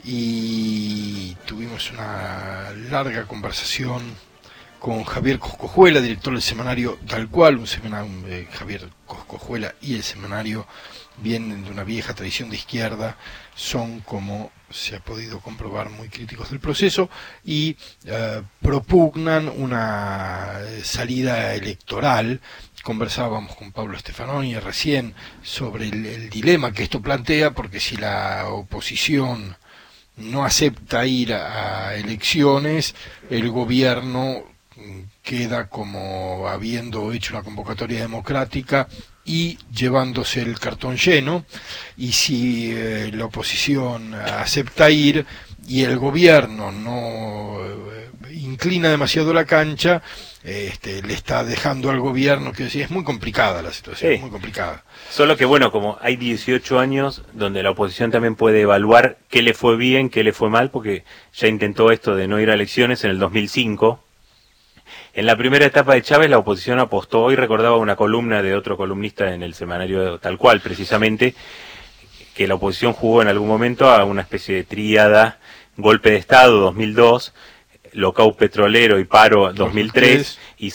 Speaker 2: y tuvimos una larga conversación con Javier Coscojuela, director del semanario Tal Cual, Javier Coscojuela y el semanario vienen de una vieja tradición de izquierda, son, como se ha podido comprobar, muy críticos del proceso y propugnan una salida electoral. Conversábamos con Pablo Stefanoni recién sobre el dilema que esto plantea, porque si la oposición no acepta ir a elecciones, el gobierno queda como habiendo hecho una convocatoria democrática y llevándose el cartón lleno, y si la oposición acepta ir y el gobierno no inclina demasiado la cancha, le está dejando al gobierno, que es muy complicada la situación, muy complicada.
Speaker 3: Solo que bueno, como hay 18 años donde la oposición también puede evaluar qué le fue bien, qué le fue mal, porque ya intentó esto de no ir a elecciones en el 2005. En la primera etapa de Chávez la oposición apostó, hoy recordaba una columna de otro columnista en el semanario Tal Cual, precisamente, que la oposición jugó en algún momento a una especie de tríada, golpe de Estado 2002, lockout petrolero y paro 2003 y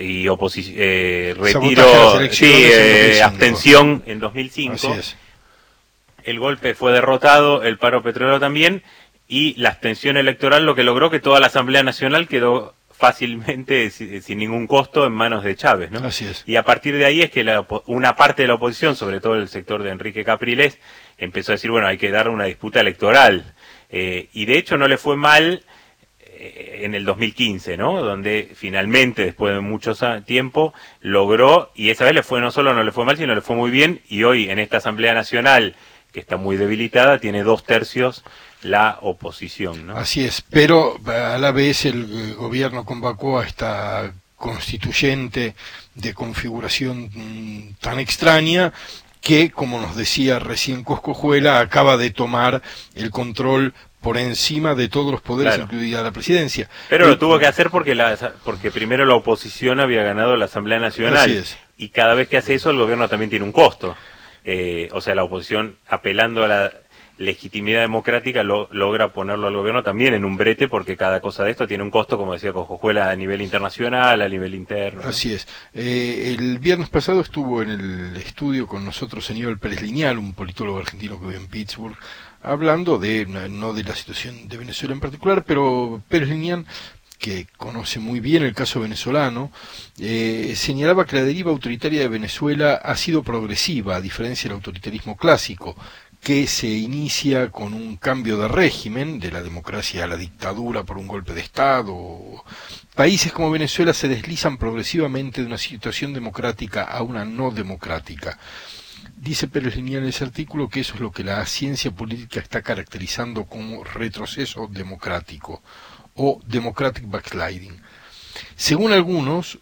Speaker 3: retiro, abstención en 2005. Así es. El golpe fue derrotado, el paro petrolero también, y la abstención electoral lo que logró que toda la Asamblea Nacional quedó fácilmente, sin ningún costo, en manos de Chávez, ¿no?
Speaker 2: Así es.
Speaker 3: Y a partir de ahí es que una parte de la oposición, sobre todo el sector de Enrique Capriles, empezó a decir, bueno, hay que dar una disputa electoral. Y de hecho no le fue mal en el 2015, ¿no? Donde finalmente, después de mucho tiempo, logró, y esa vez no solo no le fue mal, sino le fue muy bien, y hoy en esta Asamblea Nacional, que está muy debilitada, tiene 2/3 la oposición, ¿no?
Speaker 2: Así es, pero a la vez el gobierno convocó a esta constituyente de configuración tan extraña que, como nos decía recién Coscojuela, acaba de tomar el control por encima de todos los poderes, claro, incluida la presidencia.
Speaker 3: Pero lo tuvo que hacer porque primero la oposición había ganado la Asamblea Nacional.
Speaker 2: Así es.
Speaker 3: Y cada vez que hace eso el gobierno también tiene un costo. O sea, la oposición, apelando a la legitimidad democrática, logra ponerlo al gobierno también en un brete, porque cada cosa de esto tiene un costo, como decía Coscojuela, a nivel internacional, a nivel interno, ¿no?
Speaker 2: Así es. El viernes pasado estuvo en el estudio con nosotros Aníbal Pérez Liñal, un politólogo argentino que vive en Pittsburgh, hablando no de la situación de Venezuela en particular, pero Pérez Liñal, que conoce muy bien el caso venezolano, señalaba que la deriva autoritaria de Venezuela ha sido progresiva, a diferencia del autoritarismo clásico, que se inicia con un cambio de régimen, de la democracia a la dictadura por un golpe de Estado. Países como Venezuela se deslizan progresivamente de una situación democrática a una no democrática. Dice Pérez Liñal en ese artículo que eso es lo que la ciencia política está caracterizando como retroceso democrático o democratic backsliding. Según algunos,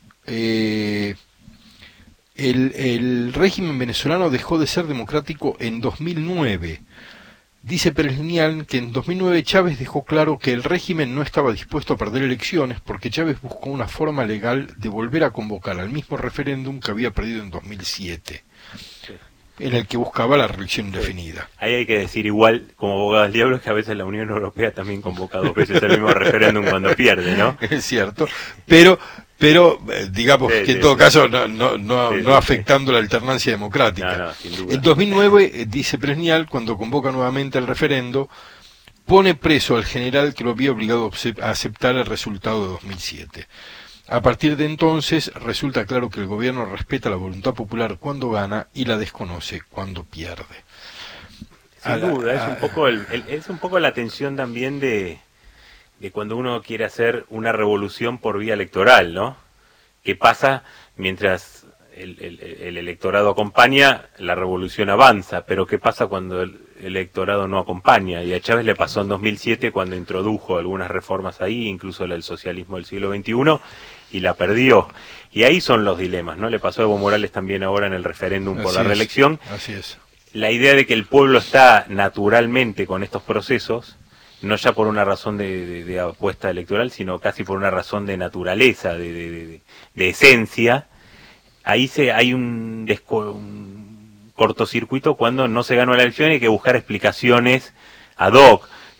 Speaker 2: el régimen venezolano dejó de ser democrático en 2009. Dice Pérez Liñal que en 2009 Chávez dejó claro que el régimen no estaba dispuesto a perder elecciones porque Chávez buscó una forma legal de volver a convocar al mismo referéndum que había perdido en 2007. Sí. En el que buscaba la reelección indefinida.
Speaker 3: Ahí hay que decir, igual, como abogado del diablo, es que a veces la Unión Europea también convoca 2 veces el mismo referéndum cuando pierde, ¿no?
Speaker 2: Es cierto, pero digamos que en todo caso no afectando la alternancia democrática.
Speaker 3: Sin duda.
Speaker 2: En 2009, dice Pérez Liñal, cuando convoca nuevamente el referendo, pone preso al general que lo había obligado a aceptar el resultado de 2007. A partir de entonces resulta claro que el gobierno respeta la voluntad popular cuando gana y la desconoce cuando pierde.
Speaker 3: Sin duda, es un poco la tensión también de cuando uno quiere hacer una revolución por vía electoral, ¿no? ¿Qué pasa mientras el electorado acompaña, la revolución avanza? Pero ¿qué pasa cuando el electorado no acompaña? Y a Chávez le pasó en 2007 cuando introdujo algunas reformas ahí, incluso el socialismo del siglo XXI, y la perdió. Y ahí son los dilemas, ¿no? Le pasó a Evo Morales también ahora en el referéndum por la reelección.
Speaker 2: Así es.
Speaker 3: La idea de que el pueblo está naturalmente con estos procesos, no ya por una razón de apuesta electoral, sino casi por una razón de naturaleza, de esencia. Ahí hay un cortocircuito cuando no se ganó la elección y hay que buscar explicaciones ad hoc.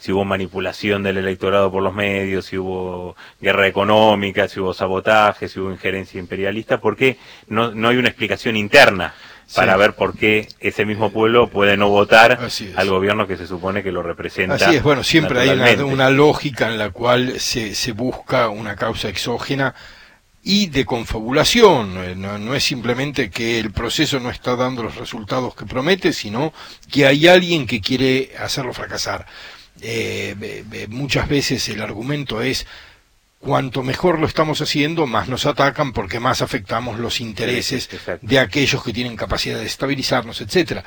Speaker 3: si hubo manipulación del electorado por los medios, si hubo guerra económica, si hubo sabotaje, si hubo injerencia imperialista, porque no hay una explicación interna para ver por qué ese mismo pueblo puede no votar al gobierno que se supone que lo representa.
Speaker 2: Así es, bueno, siempre hay una lógica en la cual se busca una causa exógena y de confabulación. No es simplemente que el proceso no está dando los resultados que promete, sino que hay alguien que quiere hacerlo fracasar. Muchas veces el argumento es: cuanto mejor lo estamos haciendo, más nos atacan porque más afectamos los intereses de aquellos que tienen capacidad de estabilizarnos, etcétera.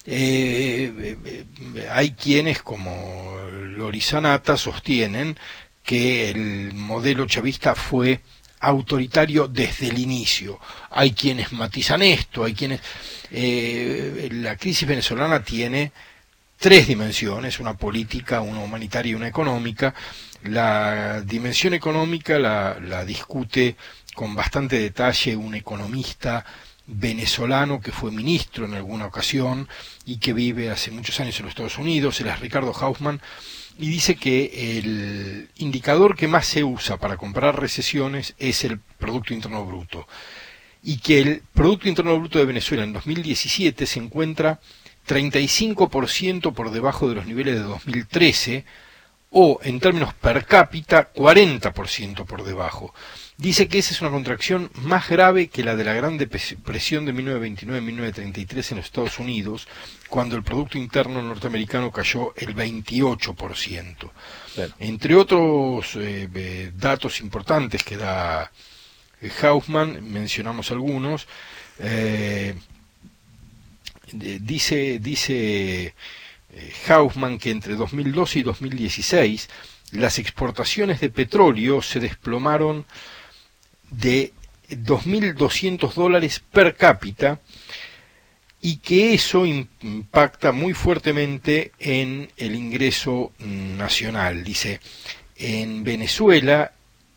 Speaker 2: Hay quienes, como Lori Sanata, sostienen que el modelo chavista fue autoritario desde el inicio. Hay quienes matizan esto, hay quienes... la crisis venezolana tiene 3 dimensiones: una política, una humanitaria y una económica. La dimensión económica la discute con bastante detalle un economista venezolano que fue ministro en alguna ocasión y que vive hace muchos años en los Estados Unidos. Él es Ricardo Hausmann, y dice que el indicador que más se usa para comparar recesiones es el Producto Interno Bruto, y que el Producto Interno Bruto de Venezuela en 2017 se encuentra 35% por debajo de los niveles de 2013, o en términos per cápita 40% por debajo. Dice que esa es una contracción más grave que la de la Gran Depresión de 1929-1933 en los Estados Unidos, cuando el Producto Interno norteamericano cayó el 28%. Claro. Entre otros datos importantes que da Hausmann, mencionamos algunos. Dice Hausmann que entre 2012 y 2016 las exportaciones de petróleo se desplomaron de $2.200 per cápita, y que eso impacta muy fuertemente en el ingreso nacional. Dice, en Venezuela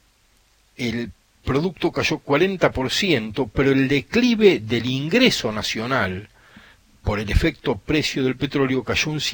Speaker 2: el producto cayó 40%, pero el declive del ingreso nacional por el efecto precio del petróleo cayó un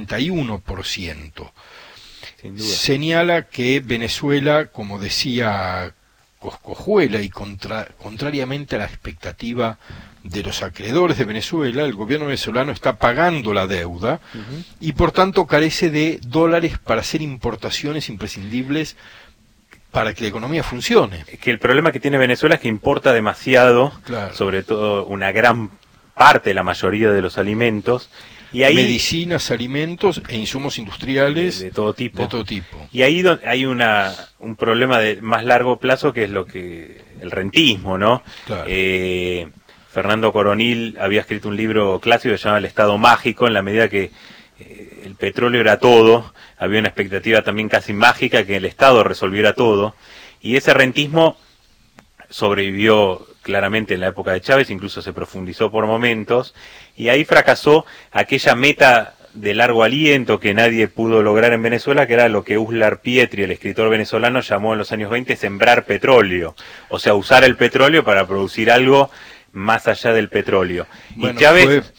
Speaker 2: 51%. Sin duda. Señala que Venezuela, como decía Coscojuela, y contrariamente a la expectativa de los acreedores de Venezuela, el gobierno venezolano está pagando la deuda y por tanto carece de dólares para hacer importaciones imprescindibles para que la economía funcione.
Speaker 3: Que el problema que tiene Venezuela es que importa demasiado, claro, sobre todo una gran parte, la mayoría de los alimentos, y ahí
Speaker 2: medicinas, alimentos e insumos industriales
Speaker 3: de todo tipo.
Speaker 2: De todo tipo.
Speaker 3: Y ahí hay un problema de más largo plazo, que es el rentismo, ¿no?
Speaker 2: Claro.
Speaker 3: Fernando Coronil había escrito un libro clásico que se llama El Estado Mágico, en la medida que el petróleo era todo, había una expectativa también casi mágica que el Estado resolviera todo, y ese rentismo sobrevivió claramente en la época de Chávez, incluso se profundizó por momentos, y ahí fracasó aquella meta de largo aliento que nadie pudo lograr en Venezuela, que era lo que Uslar Pietri, el escritor venezolano, llamó en los años 20 sembrar petróleo, o sea, usar el petróleo para producir algo más allá del petróleo.
Speaker 2: Bueno,
Speaker 3: y Chávez...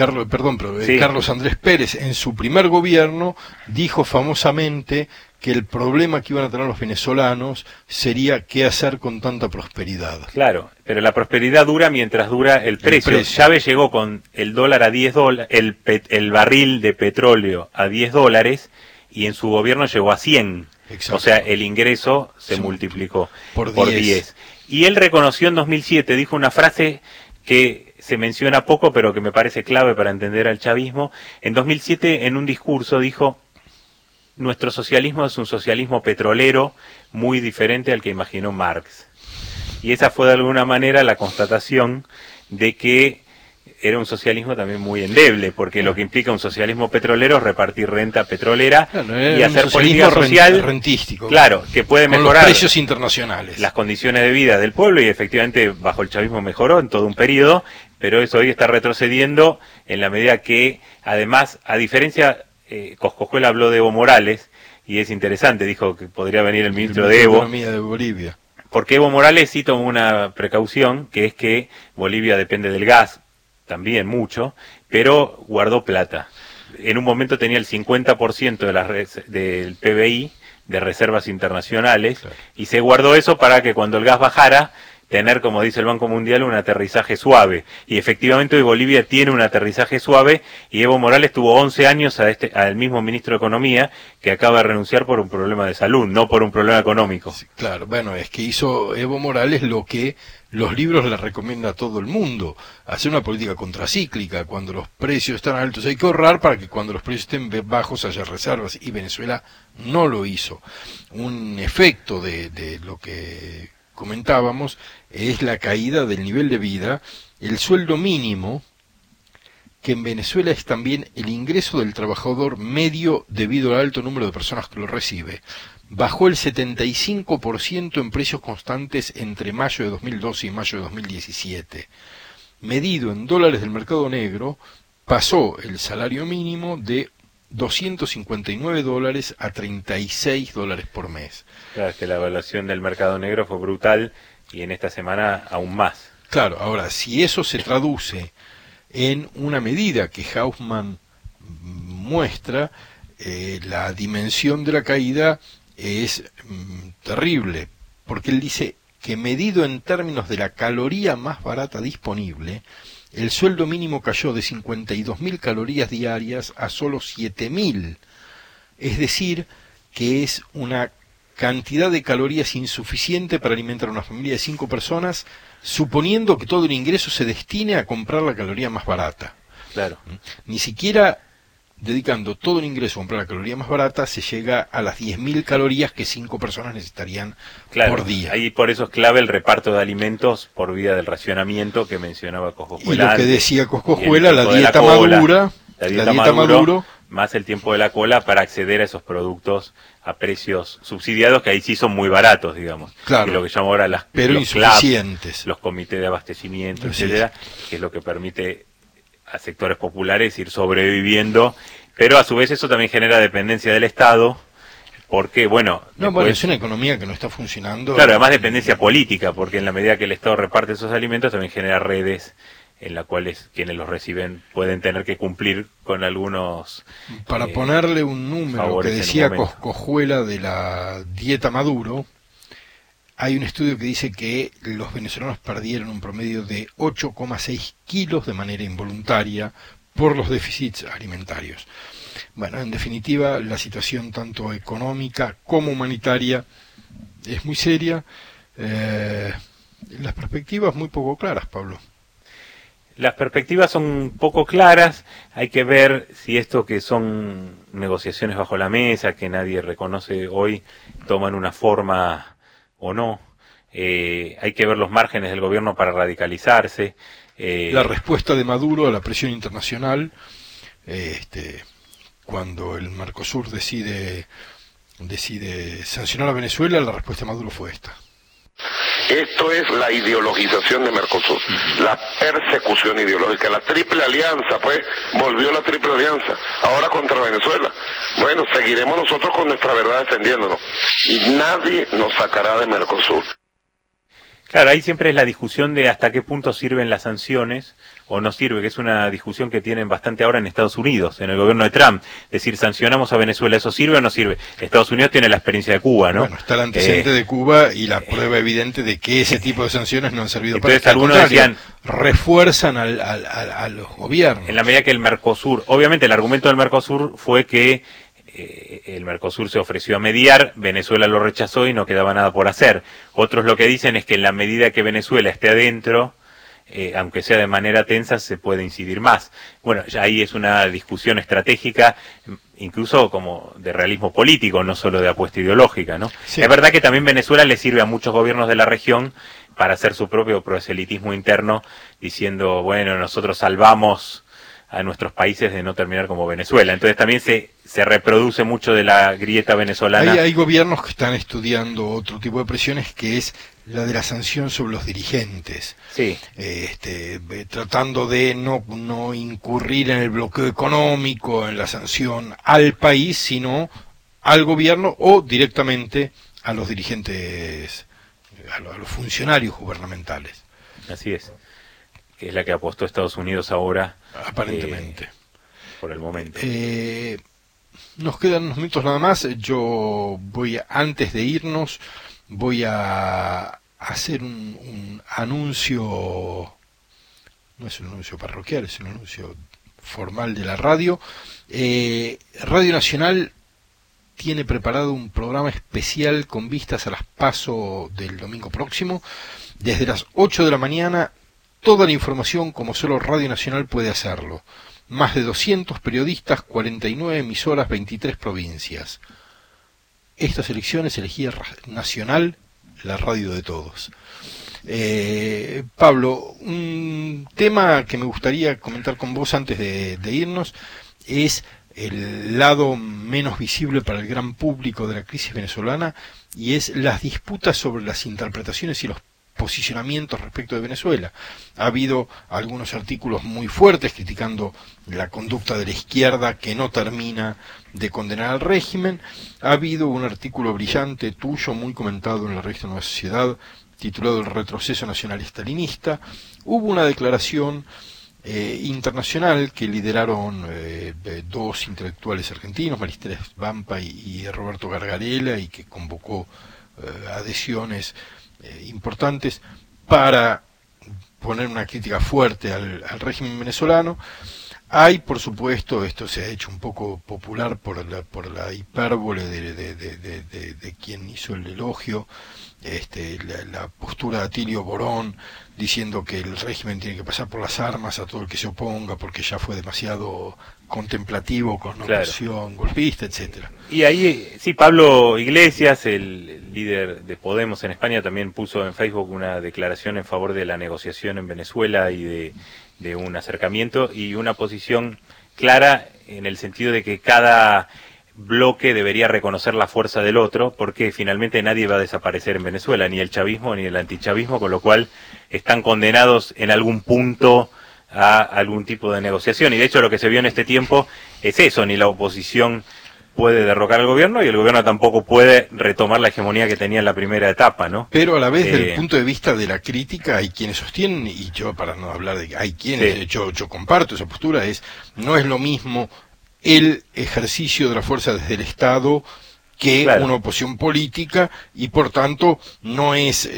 Speaker 2: Carlos Andrés Pérez, en su primer gobierno, dijo famosamente que el problema que iban a tener los venezolanos sería qué hacer con tanta prosperidad.
Speaker 3: Claro, pero la prosperidad dura mientras dura el precio. Chávez llegó con el dólar a $10, el barril de petróleo a $10, y en su gobierno llegó a 100. Exacto. O sea, el ingreso se multiplicó por 10. Y él reconoció en 2007, dijo una frase que se menciona poco, pero que me parece clave para entender al chavismo. En 2007, en un discurso, dijo: nuestro socialismo es un socialismo petrolero muy diferente al que imaginó Marx. Y esa fue de alguna manera la constatación de que era un socialismo también muy endeble, porque lo que implica un socialismo petrolero es repartir renta petrolera, y hacer política social
Speaker 2: rentístico,
Speaker 3: claro, que puede mejorar
Speaker 2: los precios internacionales,
Speaker 3: las condiciones de vida del pueblo, y efectivamente bajo el chavismo mejoró en todo un periodo, pero eso hoy está retrocediendo en la medida que, además, a diferencia, Coscojuela habló de Evo Morales, y es interesante, dijo que podría venir el ministro de Evo,
Speaker 2: de Bolivia,
Speaker 3: porque Evo Morales sí tomó una precaución, que es que Bolivia depende del gas también mucho, pero guardó plata. en un momento tenía el 50% del PBI de reservas internacionales, claro, y se guardó eso para que cuando el gas bajara, tener, como dice el Banco Mundial, un aterrizaje suave. Y efectivamente hoy Bolivia tiene un aterrizaje suave, y Evo Morales tuvo 11 años al mismo ministro de Economía, que acaba de renunciar por un problema de salud, no por un problema económico.
Speaker 2: Sí, claro, bueno, es que hizo Evo Morales lo que los libros le recomienda a todo el mundo: hacer una política contracíclica. Cuando los precios están altos hay que ahorrar para que cuando los precios estén bajos haya reservas, y Venezuela no lo hizo. Un efecto de lo que comentábamos es la caída del nivel de vida. El sueldo mínimo, que en Venezuela es también el ingreso del trabajador medio debido al alto número de personas que lo recibe, bajó el 75% en precios constantes entre mayo de 2012 y mayo de 2017. Medido en dólares del mercado negro, pasó el salario mínimo de $259 a $36 por mes.
Speaker 3: Claro, es que la evaluación del mercado negro fue brutal, y en esta semana aún más.
Speaker 2: Claro, ahora, si eso se traduce en una medida que Hausmann muestra, la dimensión de la caída es terrible, porque él dice que medido en términos de la caloría más barata disponible, el sueldo mínimo cayó de 52.000 calorías diarias a solo 7.000, es decir, que es una cantidad de calorías insuficiente para alimentar a una familia de 5 personas, suponiendo que todo el ingreso se destine a comprar la caloría más barata.
Speaker 3: Claro.
Speaker 2: Ni siquiera dedicando todo el ingreso a comprar la caloría más barata se llega a las 10.000 calorías que 5 personas necesitarían, claro, por día.
Speaker 3: Ahí por eso es clave el reparto de alimentos por vía del racionamiento que mencionaba Coscojuela.
Speaker 2: Y lo que decía Coscojuela, la dieta Maduro,
Speaker 3: la dieta Maduro, más el tiempo de la cola para acceder a esos productos a precios subsidiados, que ahí sí son muy baratos, digamos.
Speaker 2: Claro,
Speaker 3: y lo que llamo ahora los
Speaker 2: insuficientes.
Speaker 3: CLAP, los comités de abastecimiento, etcétera, que es lo que permite a sectores populares ir sobreviviendo, pero a su vez eso también genera dependencia del Estado, porque, bueno...
Speaker 2: bueno, es una economía que no está funcionando.
Speaker 3: Claro, además dependencia política, porque en la medida que el Estado reparte esos alimentos también genera redes en las cuales quienes los reciben pueden tener que cumplir con algunos...
Speaker 2: Para ponerle un número que decía Coscojuela de la dieta Maduro, hay un estudio que dice que los venezolanos perdieron un promedio de 8,6 kilos de manera involuntaria por los déficits alimentarios. Bueno, en definitiva, la situación tanto económica como humanitaria es muy seria. Las perspectivas muy poco claras, Pablo.
Speaker 3: Las perspectivas son poco claras, hay que ver si esto que son negociaciones bajo la mesa, que nadie reconoce hoy, toman una forma o no. Hay que ver los márgenes del gobierno para radicalizarse.
Speaker 2: La respuesta de Maduro a la presión internacional, cuando el Mercosur decide sancionar a Venezuela, la respuesta de Maduro fue esta.
Speaker 4: Esto es la ideologización de Mercosur, la persecución ideológica, la triple alianza, pues, volvió la triple alianza, ahora contra Venezuela. Bueno, seguiremos nosotros con nuestra verdad defendiéndonos, y nadie nos sacará de Mercosur.
Speaker 3: Claro, ahí siempre es la discusión de hasta qué punto sirven las sanciones o no sirve, que es una discusión que tienen bastante ahora en Estados Unidos, en el gobierno de Trump. Es decir, sancionamos a Venezuela, ¿eso sirve o no sirve? Estados Unidos tiene la experiencia de Cuba, ¿no?
Speaker 2: Bueno, está el antecedente de Cuba y la prueba evidente de que ese tipo de sanciones no han servido
Speaker 3: entonces,
Speaker 2: para...
Speaker 3: algunos decían,
Speaker 2: refuerzan a los gobiernos.
Speaker 3: En la medida que el Mercosur, obviamente el argumento del Mercosur fue que el Mercosur se ofreció a mediar, Venezuela lo rechazó y no quedaba nada por hacer. Otros lo que dicen es que en la medida que Venezuela esté adentro, aunque sea de manera tensa, se puede incidir más. Bueno, ya ahí es una discusión estratégica, incluso como de realismo político, no solo de apuesta ideológica, ¿no? Sí. Es verdad que también Venezuela le sirve a muchos gobiernos de la región para hacer su propio proselitismo interno, diciendo, bueno, nosotros salvamos a nuestros países de no terminar como Venezuela. Entonces también se reproduce mucho de la grieta venezolana.
Speaker 2: Hay gobiernos que están estudiando otro tipo de presiones, que es la de la sanción sobre los dirigentes.
Speaker 3: Sí.
Speaker 2: Tratando de no incurrir en el bloqueo económico, en la sanción al país, sino al gobierno o directamente a los dirigentes, a los funcionarios gubernamentales.
Speaker 3: Así es. Que es la que apostó Estados Unidos ahora.
Speaker 2: Aparentemente.
Speaker 3: por el momento.
Speaker 2: Nos quedan unos minutos nada más. Yo antes de irnos, voy a hacer un anuncio. No es un anuncio parroquial, es un anuncio formal de la radio. Radio Nacional tiene preparado un programa especial con vistas a las PASO del domingo próximo. Desde las 8 de la mañana, toda la información como solo Radio Nacional puede hacerlo. Más de 200 periodistas, 49 emisoras, 23 provincias. Estas elecciones elegía Nacional, la radio de todos. Pablo, un tema que me gustaría comentar con vos antes de irnos es el lado menos visible para el gran público de la crisis venezolana, y es las disputas sobre las interpretaciones y los posicionamientos respecto de Venezuela. Ha habido algunos artículos muy fuertes criticando la conducta de la izquierda que no termina de condenar al régimen. Ha habido un artículo brillante tuyo, muy comentado en la revista Nueva Sociedad, titulado El retroceso nacional estalinista. Hubo una declaración internacional que lideraron dos intelectuales argentinos, Maristeles Vampa y Roberto Gargarella, y que convocó adhesiones importantes para poner una crítica fuerte al régimen venezolano. Hay, por supuesto, esto se ha hecho un poco popular por la hipérbole de quien hizo el elogio, la postura de Atilio Borón, diciendo que el régimen tiene que pasar por las armas a todo el que se oponga, porque ya fue demasiado contemplativo, con notación golpista, etcétera.
Speaker 3: Y ahí, sí, Pablo Iglesias, el líder de Podemos en España, también puso en Facebook una declaración en favor de la negociación en Venezuela y de un acercamiento y una posición clara en el sentido de que cada bloque debería reconocer la fuerza del otro, porque finalmente nadie va a desaparecer en Venezuela, ni el chavismo ni el antichavismo, con lo cual están condenados en algún punto a algún tipo de negociación. Y de hecho lo que se vio en este tiempo es eso: ni la oposición puede derrocar al gobierno y el gobierno tampoco puede retomar la hegemonía que tenía en la primera etapa, ¿no?
Speaker 2: Pero a la vez, desde el punto de vista de la crítica, hay quienes sostienen, y yo, para no hablar de hay quienes, yo comparto esa postura, no es lo mismo el ejercicio de la fuerza desde el Estado que una oposición política, y por tanto no es,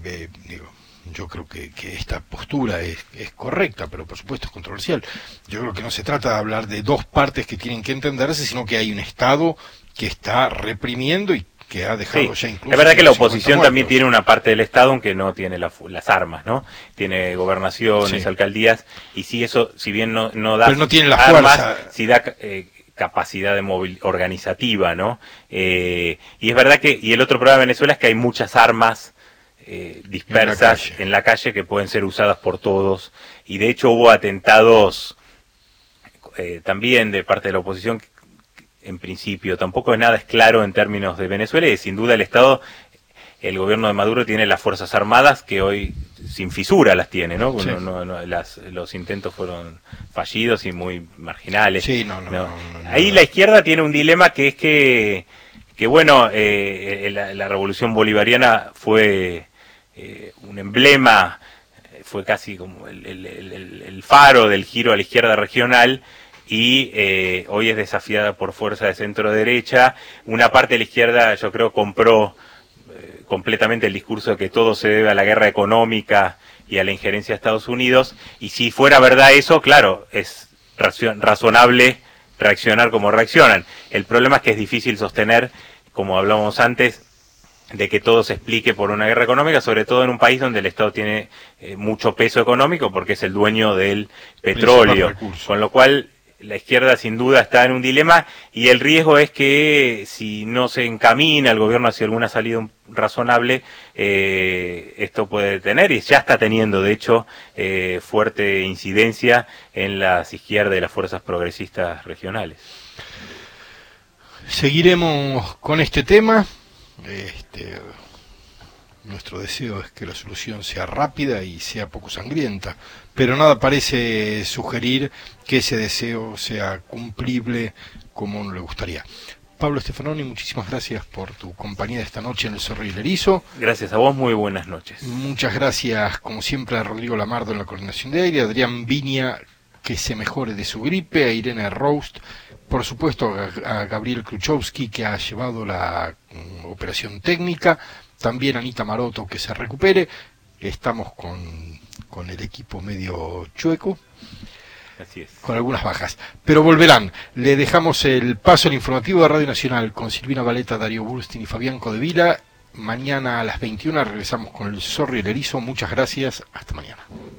Speaker 2: yo creo que esta postura es correcta, pero por supuesto es controversial. Yo creo que no se trata de hablar de dos partes que tienen que entenderse, sino que hay un Estado que está reprimiendo y que ha dejado ya incluso...
Speaker 3: Es verdad que la oposición también tiene una parte del Estado, aunque no tiene las armas, ¿no? Tiene gobernaciones, alcaldías, y si eso, si bien no da...
Speaker 2: Pero no tiene la
Speaker 3: armas,
Speaker 2: fuerza.
Speaker 3: Si da capacidad de organizativa, ¿no? Y es verdad que... Y el otro problema de Venezuela es que hay muchas armas dispersas en la calle que pueden ser usadas por todos, y de hecho hubo atentados también de parte de la oposición. En principio tampoco nada es claro en términos de Venezuela, y sin duda el el gobierno de Maduro tiene las fuerzas armadas que hoy sin fisura las tiene, ¿no? Sí. Los intentos fueron fallidos y muy marginales.
Speaker 2: Sí,
Speaker 3: Ahí la izquierda tiene un dilema, que es que bueno, la revolución bolivariana fue un emblema, fue casi como el faro del giro a la izquierda regional, y hoy es desafiada por fuerza de centro derecha. Una parte de la izquierda, yo creo, compró completamente el discurso de que todo se debe a la guerra económica y a la injerencia de Estados Unidos, y si fuera verdad eso, claro, es razonable reaccionar como reaccionan. El problema es que es difícil sostener, como hablábamos antes, de que todo se explique por una guerra económica, sobre todo en un país donde el Estado tiene mucho peso económico porque es el dueño del petróleo, con lo cual la izquierda sin duda está en un dilema, y el riesgo es que si no se encamina el gobierno hacia alguna salida razonable, esto puede tener, y ya está teniendo de hecho fuerte incidencia en las izquierdas y las fuerzas progresistas regionales.
Speaker 2: Seguiremos con este tema. Nuestro deseo es que la solución sea rápida y sea poco sangrienta, pero nada parece sugerir que ese deseo sea cumplible como uno le gustaría. Pablo Stefanoni, muchísimas gracias por tu compañía esta noche en El Zorro y el Erizo.
Speaker 3: Gracias a vos, muy buenas noches.
Speaker 2: Muchas gracias, como siempre, a Rodrigo Lamardo en la coordinación de aire, Adrián Viña que se mejore de su gripe, a Irene Roust, por supuesto a Gabriel Kruchowski, que ha llevado la operación técnica, también a Anita Maroto, que se recupere. Estamos con el equipo medio chueco.
Speaker 3: Así es.
Speaker 2: Con algunas bajas, pero volverán. Le dejamos el paso al informativo de Radio Nacional con Silvina Valeta, Darío Burstin y Fabián Codevila. Mañana a las 21 regresamos con el Zorro y el Erizo. Muchas gracias, hasta mañana.